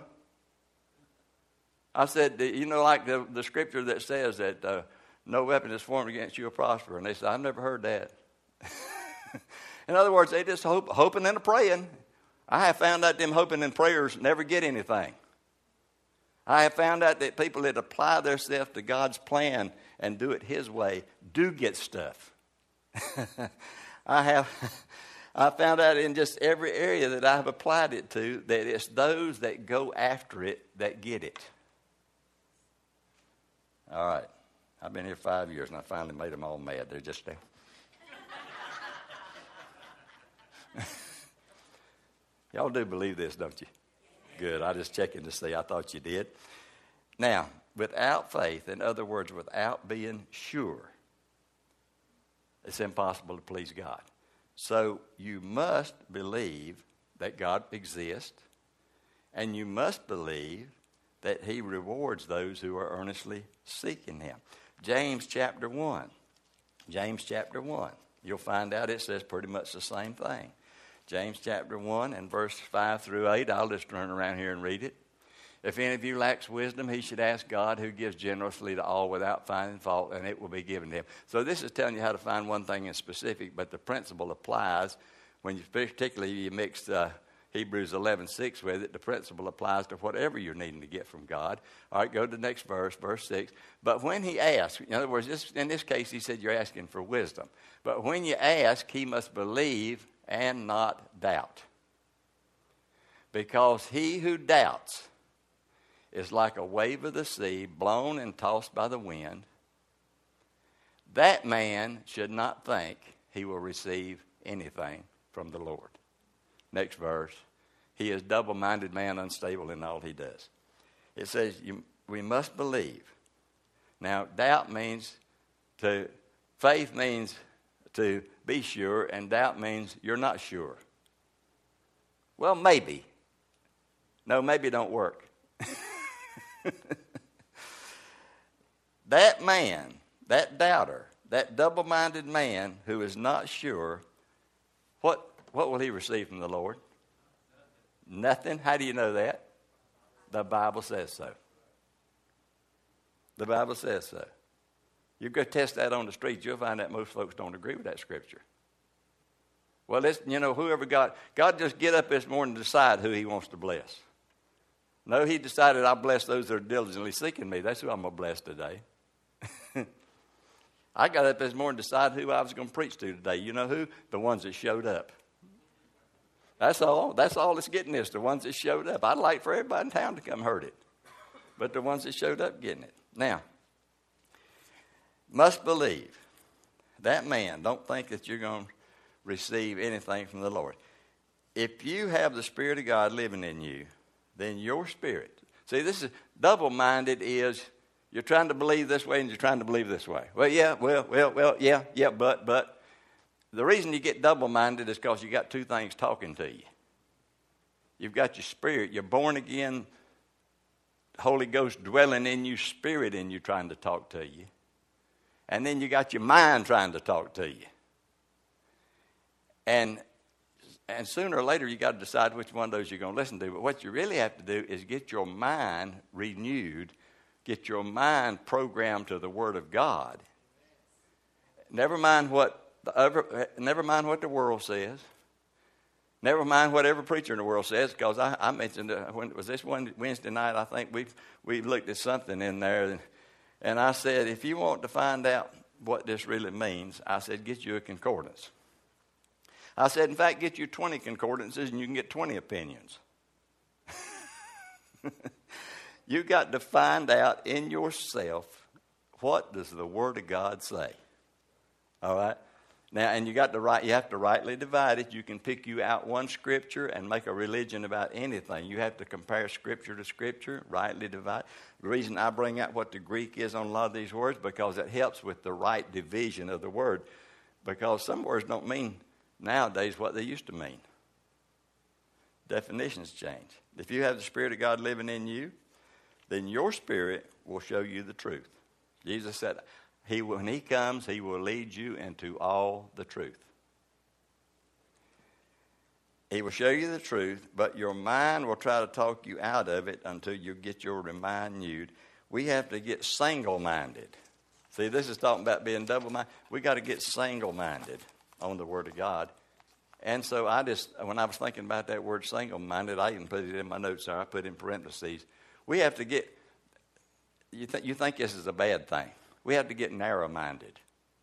I said, you know, like the, the scripture that says that uh, no weapon is formed against you will prosper. And they said, I've never heard that. In other words, they just hope, hoping and praying. I have found out them hoping and prayers never get anything. I have found out that people that apply themselves to God's plan and do it his way do get stuff. I have I found out in just every area that I've applied it to that it's those that go after it that get it. All right. I've been here five years and I finally made them all mad. They're just there. Y'all do believe this, don't you? Good. I just checking to see. I thought you did. Now, without faith, in other words, without being sure, it's impossible to please God. So you must believe that God exists, and you must believe that he rewards those who are earnestly seeking him. James chapter one. James chapter one. You'll find out it says pretty much the same thing. James chapter one and verse five through eight. I'll just turn around here and read it. If any of you lacks wisdom, he should ask God, who gives generously to all without finding fault, and it will be given to him. So this is telling you how to find one thing in specific, but the principle applies when you, particularly you mix uh, Hebrews eleven six with it. The principle applies to whatever you're needing to get from God. All right, go to the next verse, verse six. But when he asks, in other words, this, in this case, he said you're asking for wisdom. But when you ask, he must believe and not doubt. Because he who doubts is like a wave of the sea, blown and tossed by the wind. That man should not think he will receive anything from the Lord. Next verse. He is double-minded man, unstable in all he does. It says you, we must believe. Now, doubt means to, faith means to be sure, and doubt means you're not sure. Well, maybe. No, maybe don't work. That man, that doubter, that double-minded man who is not sure, what, what will he receive from the Lord? Nothing. How do you know that? The Bible says so. The Bible says so. You go test that on the street, you'll find that most folks don't agree with that scripture. Well, it's, you know, whoever God, God just get up this morning and decide who he wants to bless. No, he decided I'll bless those that are diligently seeking me. That's who I'm going to bless today. I got up this morning to decide who I was going to preach to today. You know who? The ones that showed up. That's all. That's all it's getting is the ones that showed up. I'd like for everybody in town to come heard it. But the ones that showed up getting it. Now, must believe. That man, don't think that you're going to receive anything from the Lord. If you have the Spirit of God living in you, then your spirit. See, this is double-minded is you're trying to believe this way and you're trying to believe this way. Well, yeah, well, well, well, yeah, yeah, but, but. The reason you get double-minded is because you got two things talking to you. You've got your spirit, you're born again, Holy Ghost dwelling in you, spirit in you trying to talk to you. And then you got your mind trying to talk to you. And and sooner or later you got to decide which one of those you're going to listen to. But what you really have to do is get your mind renewed, get your mind programmed to the Word of God. Never mind what the other, never mind what the world says. Never mind what every preacher in the world says, because I, I mentioned, uh, when it was this one Wednesday night, I think we we looked at something in there, and, and I said, if you want to find out what this really means, I said, get you a concordance. I said, in fact, get you twenty concordances, and you can get twenty opinions. You got to find out in yourself, what does the Word of God say? All right? Now, and you got to right, you have to rightly divide it. You can pick you out one scripture and make a religion about anything. You have to compare scripture to scripture, rightly divide. The reason I bring out what the Greek is on a lot of these words, because it helps with the right division of the word. Because some words don't mean nowadays what they used to mean. Definitions change. If you have the Spirit of God living in you, then your spirit will show you the truth. Jesus said, He, when he comes, he will lead you into all the truth. He will show you the truth, but your mind will try to talk you out of it until you get your mind renewed. We have to get single-minded. See, this is talking about being double-minded. We got to get single-minded on the Word of God. And so I just, when I was thinking about that word single-minded, I even put it in my notes there. I put in parentheses. We have to get, you, th- you think this is a bad thing. We have to get narrow-minded.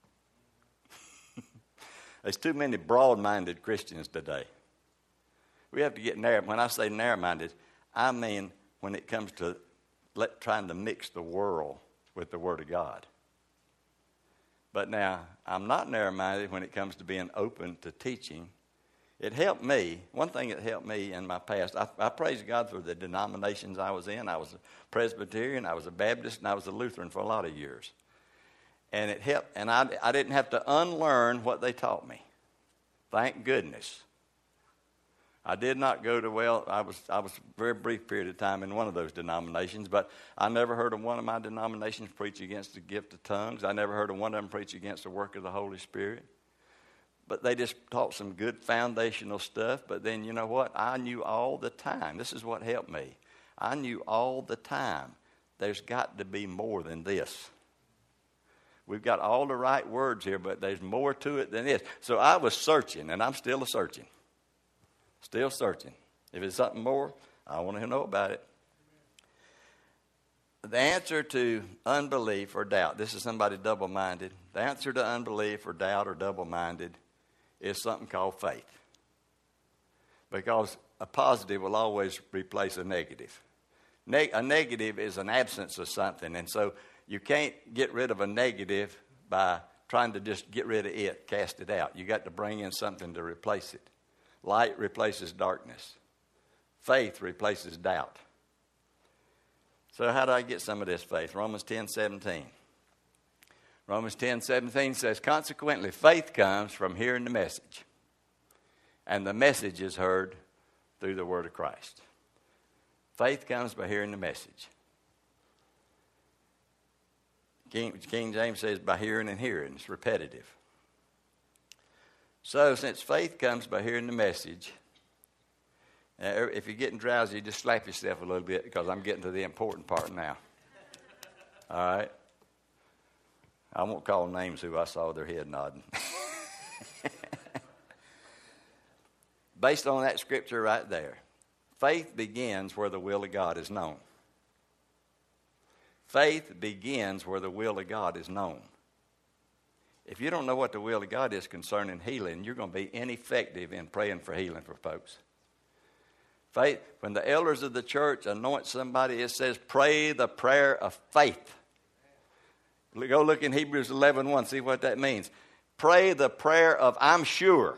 There's too many broad-minded Christians today. We have to get narrow. When I say narrow-minded, I mean when it comes to let, trying to mix the world with the Word of God. But now, I'm not narrow-minded when it comes to being open to teaching. It helped me. One thing that helped me in my past, I, I praise God for the denominations I was in. I was a Presbyterian, I was a Baptist, and I was a Lutheran for a lot of years. And it helped, and I, I didn't have to unlearn what they taught me. Thank goodness. I did not go to, well, I was I was a very brief period of time in one of those denominations, but I never heard of one of my denominations preach against the gift of tongues. I never heard of one of them preach against the work of the Holy Spirit. But they just taught some good foundational stuff. But then, you know what? I knew all the time. This is what helped me. I knew all the time there's got to be more than this. We've got all the right words here, but there's more to it than this. So I was searching, and I'm still a searching. Still searching. If it's something more, I want to know about it. The answer to unbelief or doubt, this is somebody double-minded. The answer to unbelief or doubt or double-minded is something called faith. Because a positive will always replace a negative. Ne- a negative is an absence of something, and so you can't get rid of a negative by trying to just get rid of it, cast it out. You got to bring in something to replace it. Light replaces darkness. Faith replaces doubt. So how do I get some of this faith? Romans ten seventeen. Romans ten seventeen says, consequently, faith comes from hearing the message. And the message is heard through the word of Christ. Faith comes by hearing the message. King, King James says by hearing and hearing. It's repetitive. So since faith comes by hearing the message, uh, if you're getting drowsy, just slap yourself a little bit because I'm getting to the important part now. All right? I won't call names who I saw their head nodding. Based on that scripture right there, faith begins where the will of God is known. Faith begins where the will of God is known. If you don't know what the will of God is concerning healing, you're going to be ineffective in praying for healing for folks. Faith, when the elders of the church anoint somebody, it says, pray the prayer of faith. Go look in Hebrews eleven one, see what that means. Pray the prayer of I'm sure.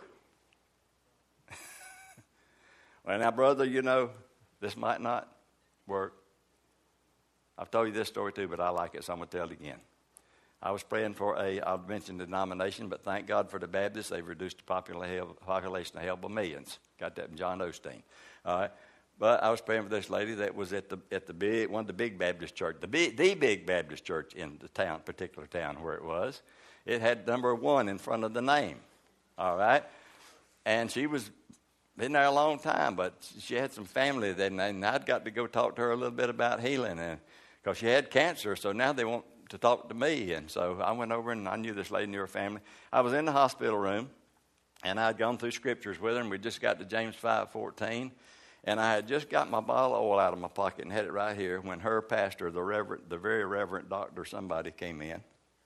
Well, now, brother, you know, this might not work. I've told you this story too, but I like it, so I'm going to tell it again. I was praying for a, I'll mention the denomination, but thank God for the Baptists. They've reduced the population of hell by millions. Got that from John Osteen. All right. But I was praying for this lady that was at the at the big one of the big Baptist church, the big, the big Baptist church in the town, particular town where it was. It had number one in front of the name. All right. And she was been there a long time, but she had some family that, and I'd got to go talk to her a little bit about healing, and because she had cancer, so now they want to talk to me, and so I went over, and I knew this lady knew her family. I was in the hospital room, and I'd gone through scriptures with her, and we just got to James five fourteen, and I had just got my bottle of oil out of my pocket and had it right here when her pastor, the reverend, the very reverend doctor, somebody came in,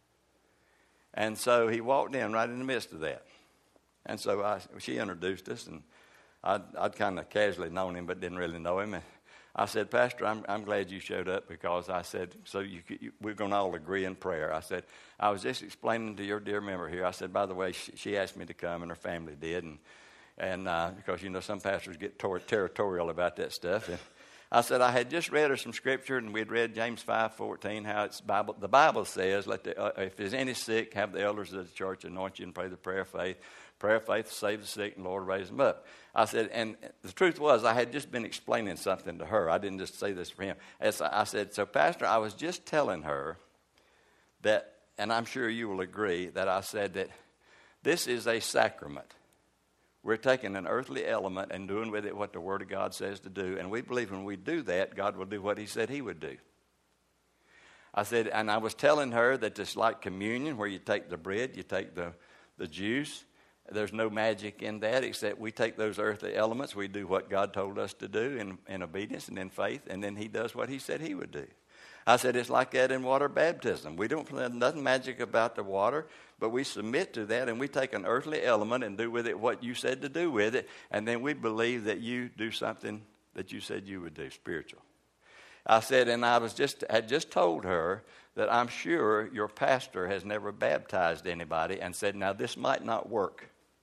and so he walked in right in the midst of that, and so I, she introduced us, and I'd, I'd kind of casually known him, but didn't really know him. And I said, Pastor, I'm, I'm glad you showed up because I said, so you, you, we're going to all agree in prayer. I said, I was just explaining to your dear member here. I said, by the way, she, she asked me to come and her family did. And, and uh, because, you know, some pastors get tor- territorial about that stuff. And I said, I had just read her some scripture and we'd read James five fourteen, how it's Bible. The Bible says, let the, uh, if there's any sick, have the elders of the church anoint you and pray the prayer of faith. Prayer of faith, save the sick, and the Lord raise them up. I said, and the truth was, I had just been explaining something to her. I didn't just say this for him. As I said, so Pastor, I was just telling her that, and I'm sure you will agree, that I said that this is a sacrament. We're taking an earthly element and doing with it what the Word of God says to do, and we believe when we do that, God will do what He said He would do. I said, and I was telling her that it's like communion, where you take the bread, you take the, the juice. There's no magic in that except we take those earthly elements, we do what God told us to do in, in obedience and in faith, and then He does what He said He would do. I said it's like that in water baptism. We don't there's nothing magic about the water, but we submit to that, and we take an earthly element and do with it what you said to do with it, and then we believe that you do something that you said you would do, spiritual. I said, and I was just had just told her that I'm sure your pastor has never baptized anybody, and said, now this might not work.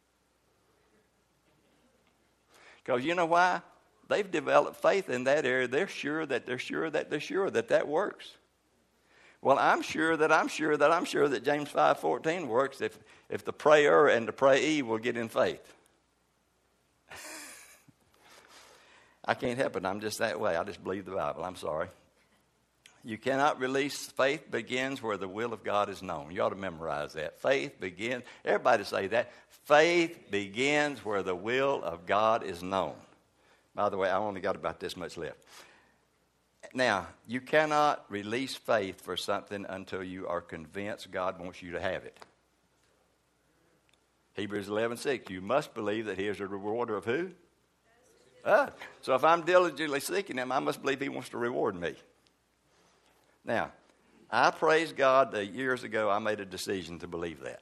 Because you know why? They've developed faith in that area. They're sure that they're sure that they're sure that that works. Well, I'm sure that I'm sure that I'm sure that James five fourteen works if, if the prayer and the prayee will get in faith. I can't help it. I'm just that way. I just believe the Bible. I'm sorry. You cannot release. Faith begins where the will of God is known. You ought to memorize that. Faith begins. Everybody say that. Faith begins where the will of God is known. By the way, I only got about this much left. Now, you cannot release faith for something until you are convinced God wants you to have it. Hebrews eleven six. You must believe that He is a rewarder of who? Uh, so if I'm diligently seeking him, I must believe he wants to reward me. Now, I praise God that years ago I made a decision to believe that.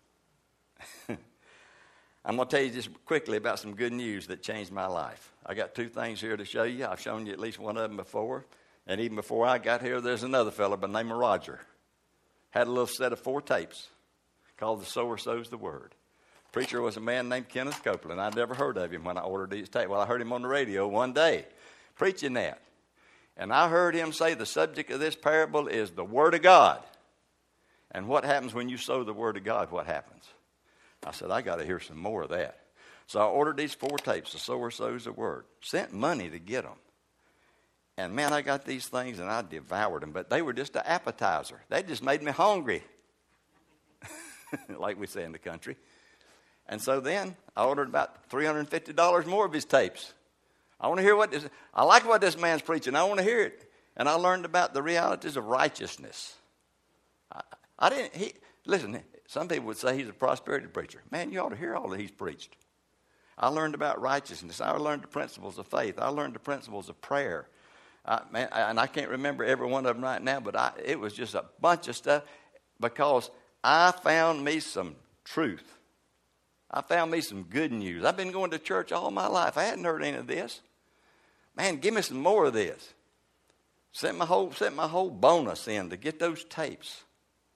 I'm going to tell you just quickly about some good news that changed my life. I got two things here to show you. I've shown you at least one of them before. And even before I got here, there's another fellow by the name of Roger. Had a little set of four tapes called The Sower Sows the Word. Preacher was a man named Kenneth Copeland. I'd never heard of him when I ordered these tapes. Well, I heard him on the radio one day preaching that. And I heard him say the subject of this parable is the Word of God. And what happens when you sow the Word of God? What happens? I said, I got to hear some more of that. So I ordered these four tapes, The Sower Sows the Word. Sent money to get them. And man, I got these things and I devoured them. But they were just an appetizer. They just made me hungry. Like we say in the country. And so then I ordered about three hundred fifty dollars more of his tapes. I want to hear what this, I like what this man's preaching. I want to hear it. And I learned about the realities of righteousness. I, I didn't, he, listen, some people would say he's a prosperity preacher. Man, you ought to hear all that he's preached. I learned about righteousness. I learned the principles of faith. I learned the principles of prayer. I, man, and I can't remember every one of them right now, but I, it was just a bunch of stuff because I found me some truth. I found me some good news. I've been going to church all my life. I hadn't heard any of this. Man, give me some more of this. Sent my whole, sent my whole bonus in to get those tapes.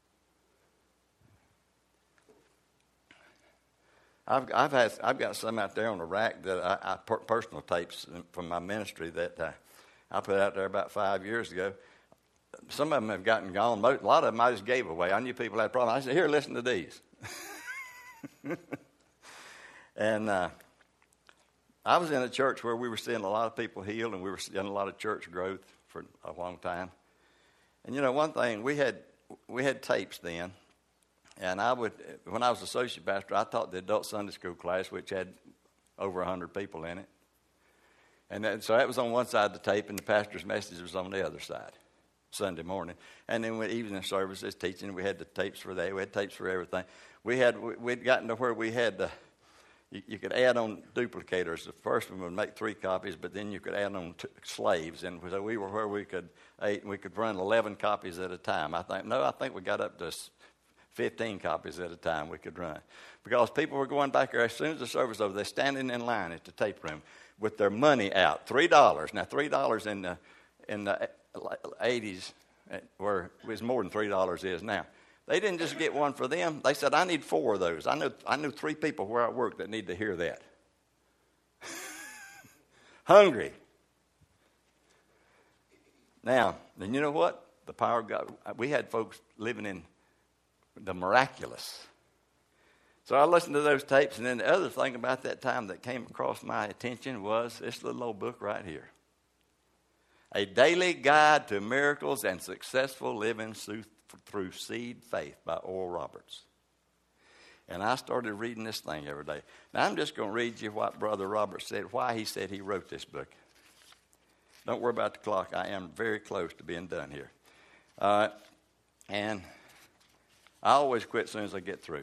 I've, I've, had, I've got some out there on the rack that I, I personal tapes from my ministry that uh, I put out there about five years ago. Some of them have gotten gone. A lot of them I just gave away. I knew people had problems. I said, here, listen to these. And uh, I was in a church where we were seeing a lot of people healed, and we were seeing a lot of church growth for a long time. And, you know, one thing, we had we had tapes then. And I would, when I was associate pastor, I taught the adult Sunday school class, which had over one hundred people in it. And that, so that was on one side of the tape, and the pastor's message was on the other side, Sunday morning. And then with evening services, teaching, we had the tapes for that. We had tapes for everything. We had, we'd gotten to where we had, uh, you, you could add on duplicators. The first one would make three copies, but then you could add on t- slaves. And so we were where we could, eight, we could run eleven copies at a time. I think, no, I think we got up to fifteen copies at a time we could run. Because people were going back there as soon as the service was over, they're standing in line at the tape room with their money out, three dollars. Now, three dollars in the in the eighties were was more than three dollars is now. They didn't just get one for them. They said, I need four of those. I knew I knew three people where I work that need to hear that. Hungry. Now, then you know what? The power of God. We had folks living in the miraculous. So I listened to those tapes, and then the other thing about that time that came across my attention was this little old book right here. A Daily Guide to Miracles and Successful Living Through Seed Faith by Oral Roberts. And I started reading this thing every day. Now I'm just going to read you what Brother Roberts said, why he said he wrote this book. Don't worry about the clock. I am very close to being done here. Uh, and I always quit as soon as I get through.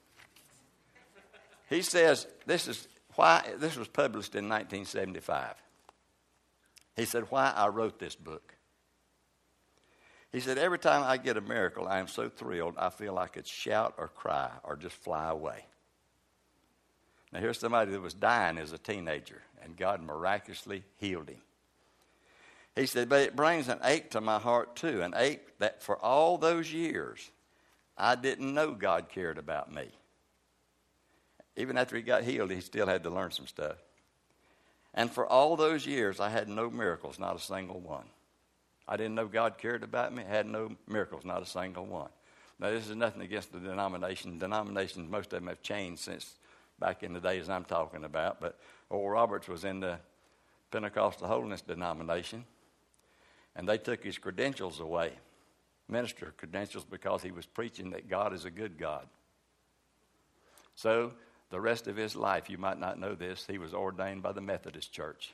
He says, this is why, this was published in nineteen seventy-five. He said, why I wrote this book. He said, every time I get a miracle, I am so thrilled, I feel I could shout or cry or just fly away. Now, here's somebody that was dying as a teenager, and God miraculously healed him. He said, but it brings an ache to my heart, too, an ache that for all those years, I didn't know God cared about me. Even after he got healed, he still had to learn some stuff. And for all those years, I had no miracles, not a single one. I didn't know God cared about me. I had no miracles, not a single one. Now, this is nothing against the denomination. Denominations, most of them have changed since back in the days I'm talking about. But Oral Roberts was in the Pentecostal Holiness denomination, and they took his credentials away, minister credentials, because he was preaching that God is a good God. So the rest of his life, you might not know this, he was ordained by the Methodist Church.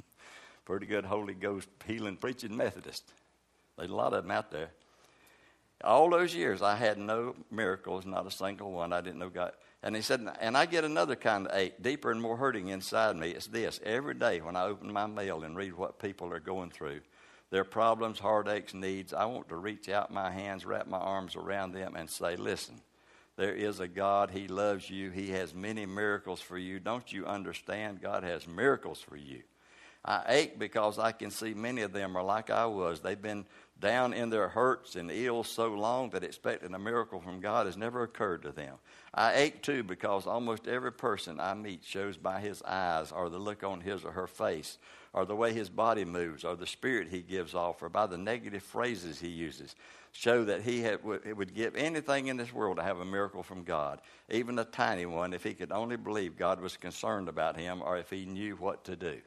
Pretty good Holy Ghost healing preaching Methodist. There's a lot of them out there. All those years, I had no miracles, not a single one. I didn't know God. And he said, and I get another kind of ache, deeper and more hurting inside me. It's this. Every day when I open my mail and read what people are going through, their problems, heartaches, needs, I want to reach out my hands, wrap my arms around them and say, listen, there is a God. He loves you. He has many miracles for you. Don't you understand? God has miracles for you. I ache because I can see many of them are like I was. They've been down in their hurts and ill so long that expecting a miracle from God has never occurred to them. I ache too because almost every person I meet shows by his eyes or the look on his or her face or the way his body moves or the spirit he gives off or by the negative phrases he uses show that he had, would give anything in this world to have a miracle from God, even a tiny one, if he could only believe God was concerned about him or if he knew what to do.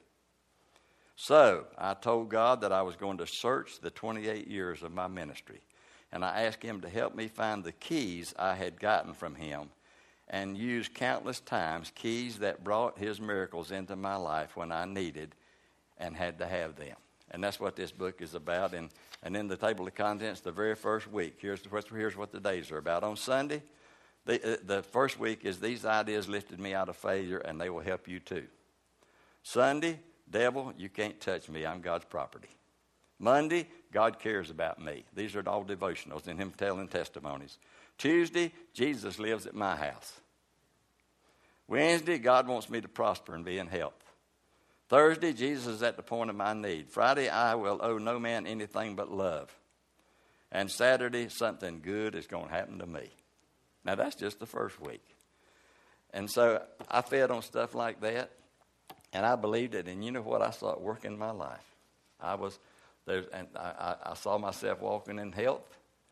So I told God that I was going to search the twenty-eight years of my ministry. And I asked him to help me find the keys I had gotten from him and use countless times keys that brought his miracles into my life when I needed and had to have them. And that's what this book is about. And, and in the table of contents, the very first week, here's, the, here's what the days are about. On Sunday, the, the first week is these ideas lifted me out of failure, and they will help you too. Sunday, devil, you can't touch me. I'm God's property. Monday, God cares about me. These are all devotionals and him telling testimonies. Tuesday, Jesus lives at my house. Wednesday, God wants me to prosper and be in health. Thursday, Jesus is at the point of my need. Friday, I will owe no man anything but love. And Saturday, something good is going to happen to me. Now, that's just the first week. And so I fed on stuff like that. And I believed it, and you know what? I saw it work in my life. I was there, and I, I saw myself walking in health.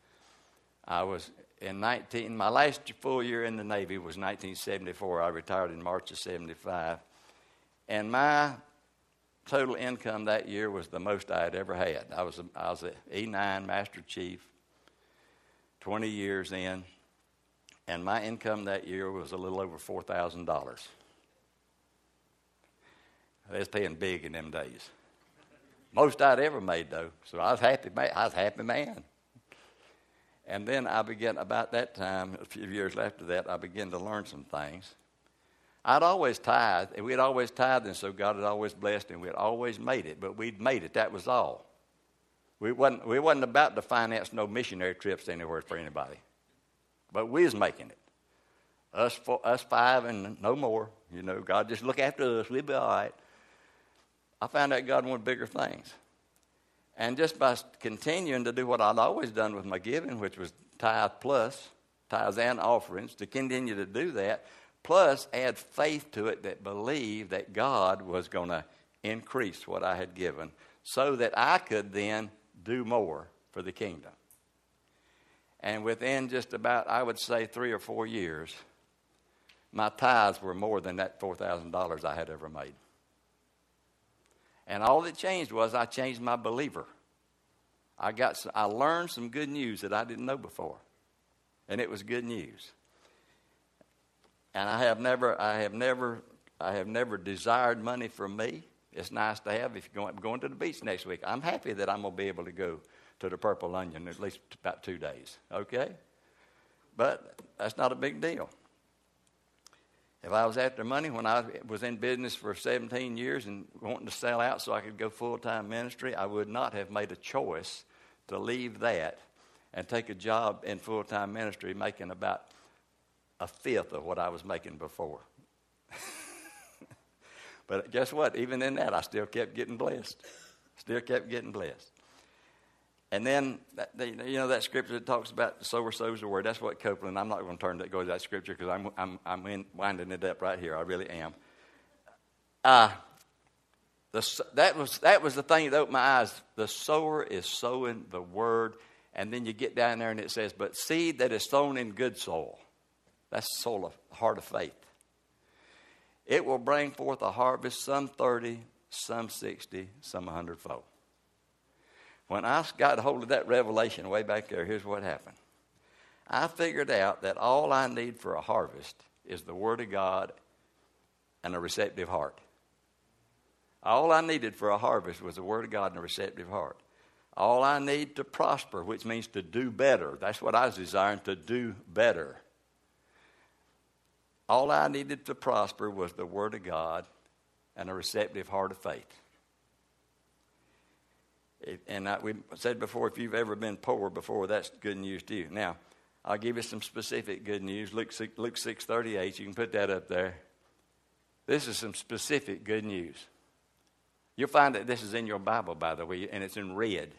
I was in nineteen. My last full year in the Navy was nineteen seventy-four. I retired in March of seventy-five, and my total income that year was the most I had ever had. I was a, I was an E nine Master Chief, twenty years in, and my income that year was a little over four thousand dollars. They was paying big in them days. Most I'd ever made, though. So I was happy. I was a happy man. And then I began, about that time, a few years after that, I began to learn some things. I'd always tithed, and we'd always tithed, and so God had always blessed, and we'd always made it. But we'd made it. That was all. We wasn't, we wasn't about to finance no missionary trips anywhere for anybody. But we was making it. Us, four, us five and no more. You know, God just look after us. We'll be all right. I found out God wanted bigger things. And just by continuing to do what I'd always done with my giving, which was tithe plus, tithes and offerings, to continue to do that, plus add faith to it that believed that God was going to increase what I had given so that I could then do more for the kingdom. And within just about, I would say, three or four years, my tithes were more than that four thousand dollars I had ever made. And all that changed was I changed my believer. I got, some, I learned some good news that I didn't know before, and it was good news. And I have never, I have never, I have never desired money for me. It's nice to have. If you're going, going to the beach next week, I'm happy that I'm going to be able to go to the Purple Onion at least about two days. Okay, but that's not a big deal. If I was after money when I was in business for seventeen years and wanting to sell out so I could go full-time ministry, I would not have made a choice to leave that and take a job in full-time ministry making about a fifth of what I was making before. But guess what? Even in that, I still kept getting blessed. Still kept getting blessed. And then, you know, that scripture that talks about the sower sows the word, that's what Copeland, I'm not going to turn that, go to that scripture because I'm, I'm, I'm in, winding it up right here. I really am. Uh, the, that, was, that was the thing that opened my eyes. The sower is sowing the word. And then you get down there and it says, but seed that is sown in good soil. That's the soul of heart of faith. It will bring forth a harvest, some thirty, some sixty, some a hundredfold. When I got hold of that revelation way back there, here's what happened. I figured out that all I need for a harvest is the Word of God and a receptive heart. All I needed for a harvest was the Word of God and a receptive heart. All I need to prosper, which means to do better. That's what I was desiring, to do better. All I needed to prosper was the Word of God and a receptive heart of faith. It, and I, we said before, if you've ever been poor before, that's good news to you. Now, I'll give you some specific good news. Luke, Luke six thirty-eight, you can put that up there. This is some specific good news. You'll find that this is in your Bible, by the way, and it's in red.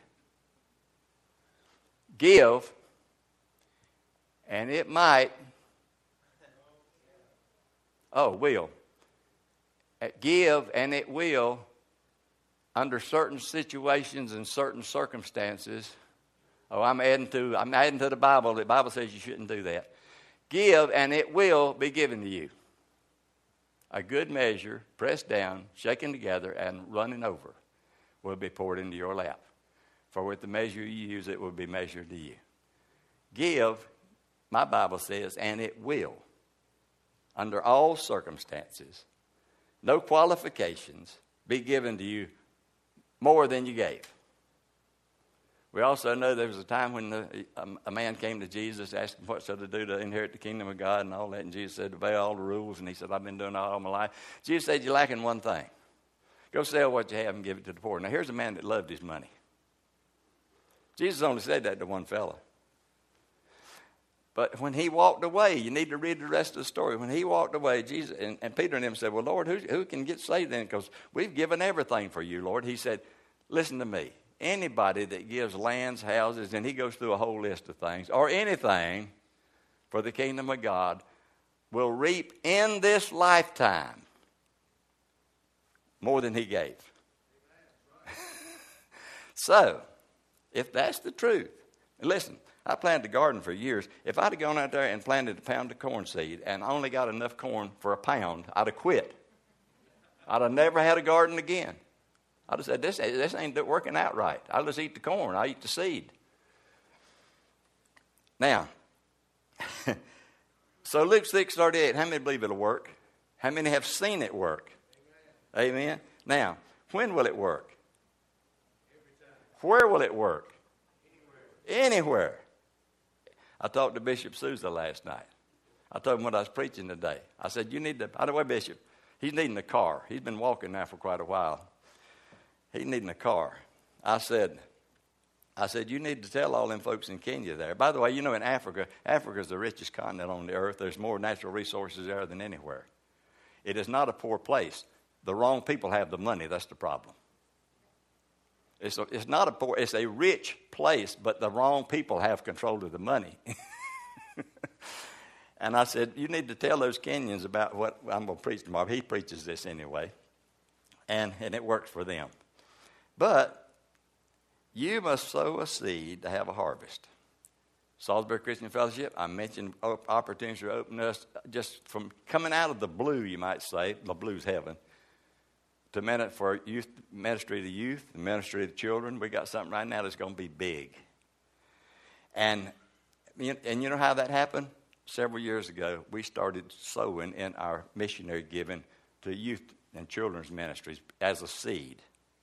Give, and it might, oh, will. Give, and it will, under certain situations and certain circumstances. Oh, I'm adding to, I'm adding to the Bible. The Bible says you shouldn't do that. Give, and it will be given to you. A good measure, pressed down, shaken together, and running over will be poured into your lap. For with the measure you use, it will be measured to you. Give, my Bible says, and it will, under all circumstances, no qualifications, be given to you more than you gave. We also know there was a time when the, a, a man came to Jesus, asked him what should I do to inherit the kingdom of God and all that. And Jesus said, obey all the rules. And he said, I've been doing that all my life. Jesus said, you're lacking one thing. Go sell what you have and give it to the poor. Now, here's a man that loved his money. Jesus only said that to one fella. But when he walked away, you need to read the rest of the story. When he walked away, Jesus and, and Peter and him said, well, Lord, who, who can get saved then? Because we've given everything for you, Lord. He said, listen to me. Anybody that gives lands, houses, and he goes through a whole list of things, or anything for the kingdom of God, will reap in this lifetime more than he gave. So, if that's the truth, and listen, I planted a garden for years. If I'd have gone out there and planted a pound of corn seed and only got enough corn for a pound, I'd have quit. I'd have never had a garden again. I'd have said, this, this ain't working out right. I'll just eat the corn. I'll eat the seed. Now, so Luke six thirty-eight, how many believe it'll work? How many have seen it work? Amen. Amen. Now, when will it work? Where will it work? Anywhere. Anywhere. I talked to Bishop Sousa last night. I told him what I was preaching today. I said, you need to, by the way, Bishop, he's needing a car. He's been walking now for quite a while. He's needing a car. I said, I said, you need to tell all them folks in Kenya there. By the way, you know in Africa, Africa is the richest continent on the earth. There's more natural resources there than anywhere. It is not a poor place. The wrong people have the money. That's the problem. It's, a, it's not a poor, it's a rich place, but the wrong people have control of the money. And I said, you need to tell those Kenyans about what I'm going to preach tomorrow. He preaches this anyway, and, and it works for them. But you must sow a seed to have a harvest. Salisbury Christian Fellowship, I mentioned opportunities to open us just from coming out of the blue, you might say, the blue's heaven, to minute for youth ministry to youth, ministry to children. We got something right now that's going to be big. And, and you know how that happened? Several years ago, we started sowing in our missionary giving to youth and children's ministries as a seed.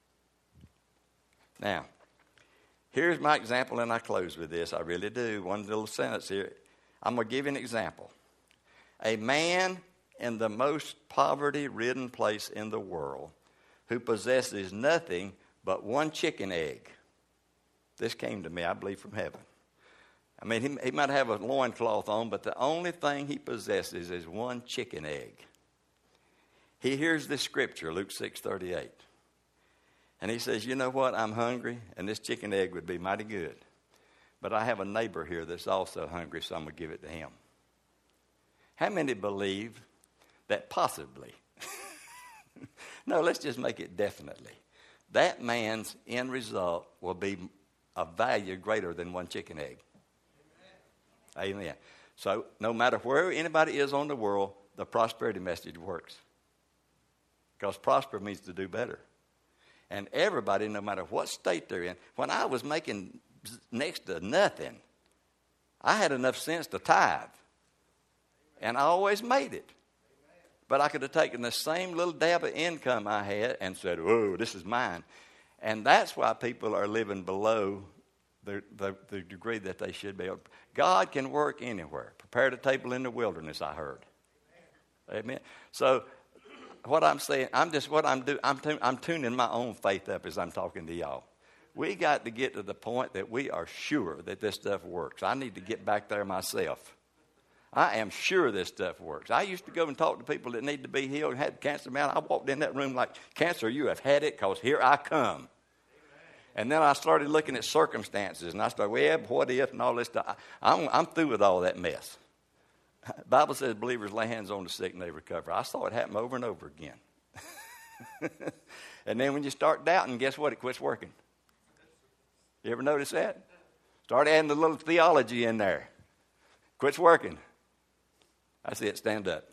Now, here's my example, and I close with this. I really do. One little sentence here. I'm going to give you an example. A man in the most poverty-ridden place in the world who possesses nothing but one chicken egg. This came to me, I believe, from heaven. I mean, he, he might have a loincloth on, but the only thing he possesses is one chicken egg. He hears this scripture, Luke six thirty-eight. And he says, you know what, I'm hungry, and this chicken egg would be mighty good. But I have a neighbor here that's also hungry, so I'm going to give it to him. How many believe that possibly, no, let's just make it definitely, that man's end result will be of value greater than one chicken egg? Amen. Amen. So no matter where anybody is on the world, the prosperity message works. Because prosper means to do better. And everybody, no matter what state they're in, when I was making next to nothing, I had enough sense to tithe. And I always made it. But I could have taken the same little dab of income I had and said, oh, this is mine. And that's why people are living below the, the, the degree that they should be. God can work anywhere. Prepared a table in the wilderness, I heard. Amen. So what I'm saying, I'm just what I'm doing. I'm, tun- I'm tuning my own faith up as I'm talking to y'all. We got to get to the point that we are sure that this stuff works. I need to get back there myself. I am sure this stuff works. I used to go and talk to people that need to be healed and had cancer. Man, I walked in that room like, cancer, you have had it because here I come. Amen. And then I started looking at circumstances, and I started, well, what if, and all this stuff. I'm, I'm through with all that mess. The Bible says believers lay hands on the sick and they recover. I saw it happen over and over again. And then when you start doubting, guess what? It quits working. You ever notice that? Start adding a little theology in there. Quits working. That's it. Stand up.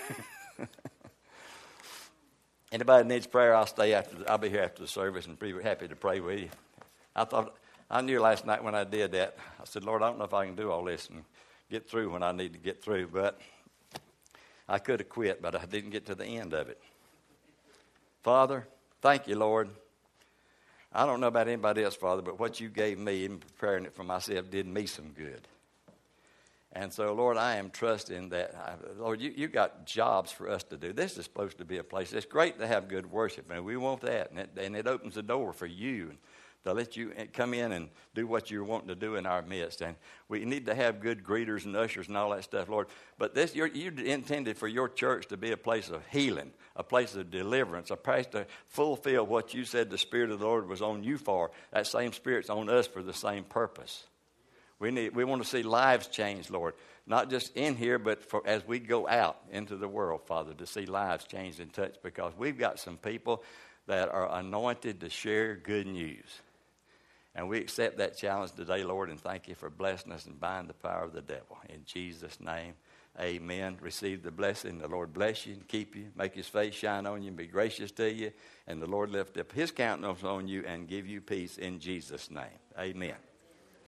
Anybody needs prayer, I'll stay after. The, I'll be here after the service and be happy to pray with you. I thought I knew last night when I did that. I said, Lord, I don't know if I can do all this and get through when I need to get through, but I could have quit, but I didn't get to the end of it. Father, thank you, Lord. I don't know about anybody else, Father, but what you gave me in preparing it for myself did me some good. And so, Lord, I am trusting that, I, Lord, you, you got jobs for us to do. This is supposed to be a place. It's great to have good worship, and we want that. And it, and it opens the door for you to let you come in and do what you're wanting to do in our midst. And we need to have good greeters and ushers and all that stuff, Lord. But this, you're, you intended for your church to be a place of healing, a place of deliverance, a place to fulfill what you said the Spirit of the Lord was on you for. That same Spirit's on us for the same purpose. We need. We want to see lives changed, Lord, not just in here, but for, as we go out into the world, Father, to see lives changed and touched, because we've got some people that are anointed to share good news. And we accept that challenge today, Lord, and thank you for blessing us and binding the power of the devil. In Jesus' name, amen. Receive the blessing. The Lord bless you and keep you, make his face shine on you and be gracious to you. And the Lord lift up his countenance on you and give you peace in Jesus' name. Amen.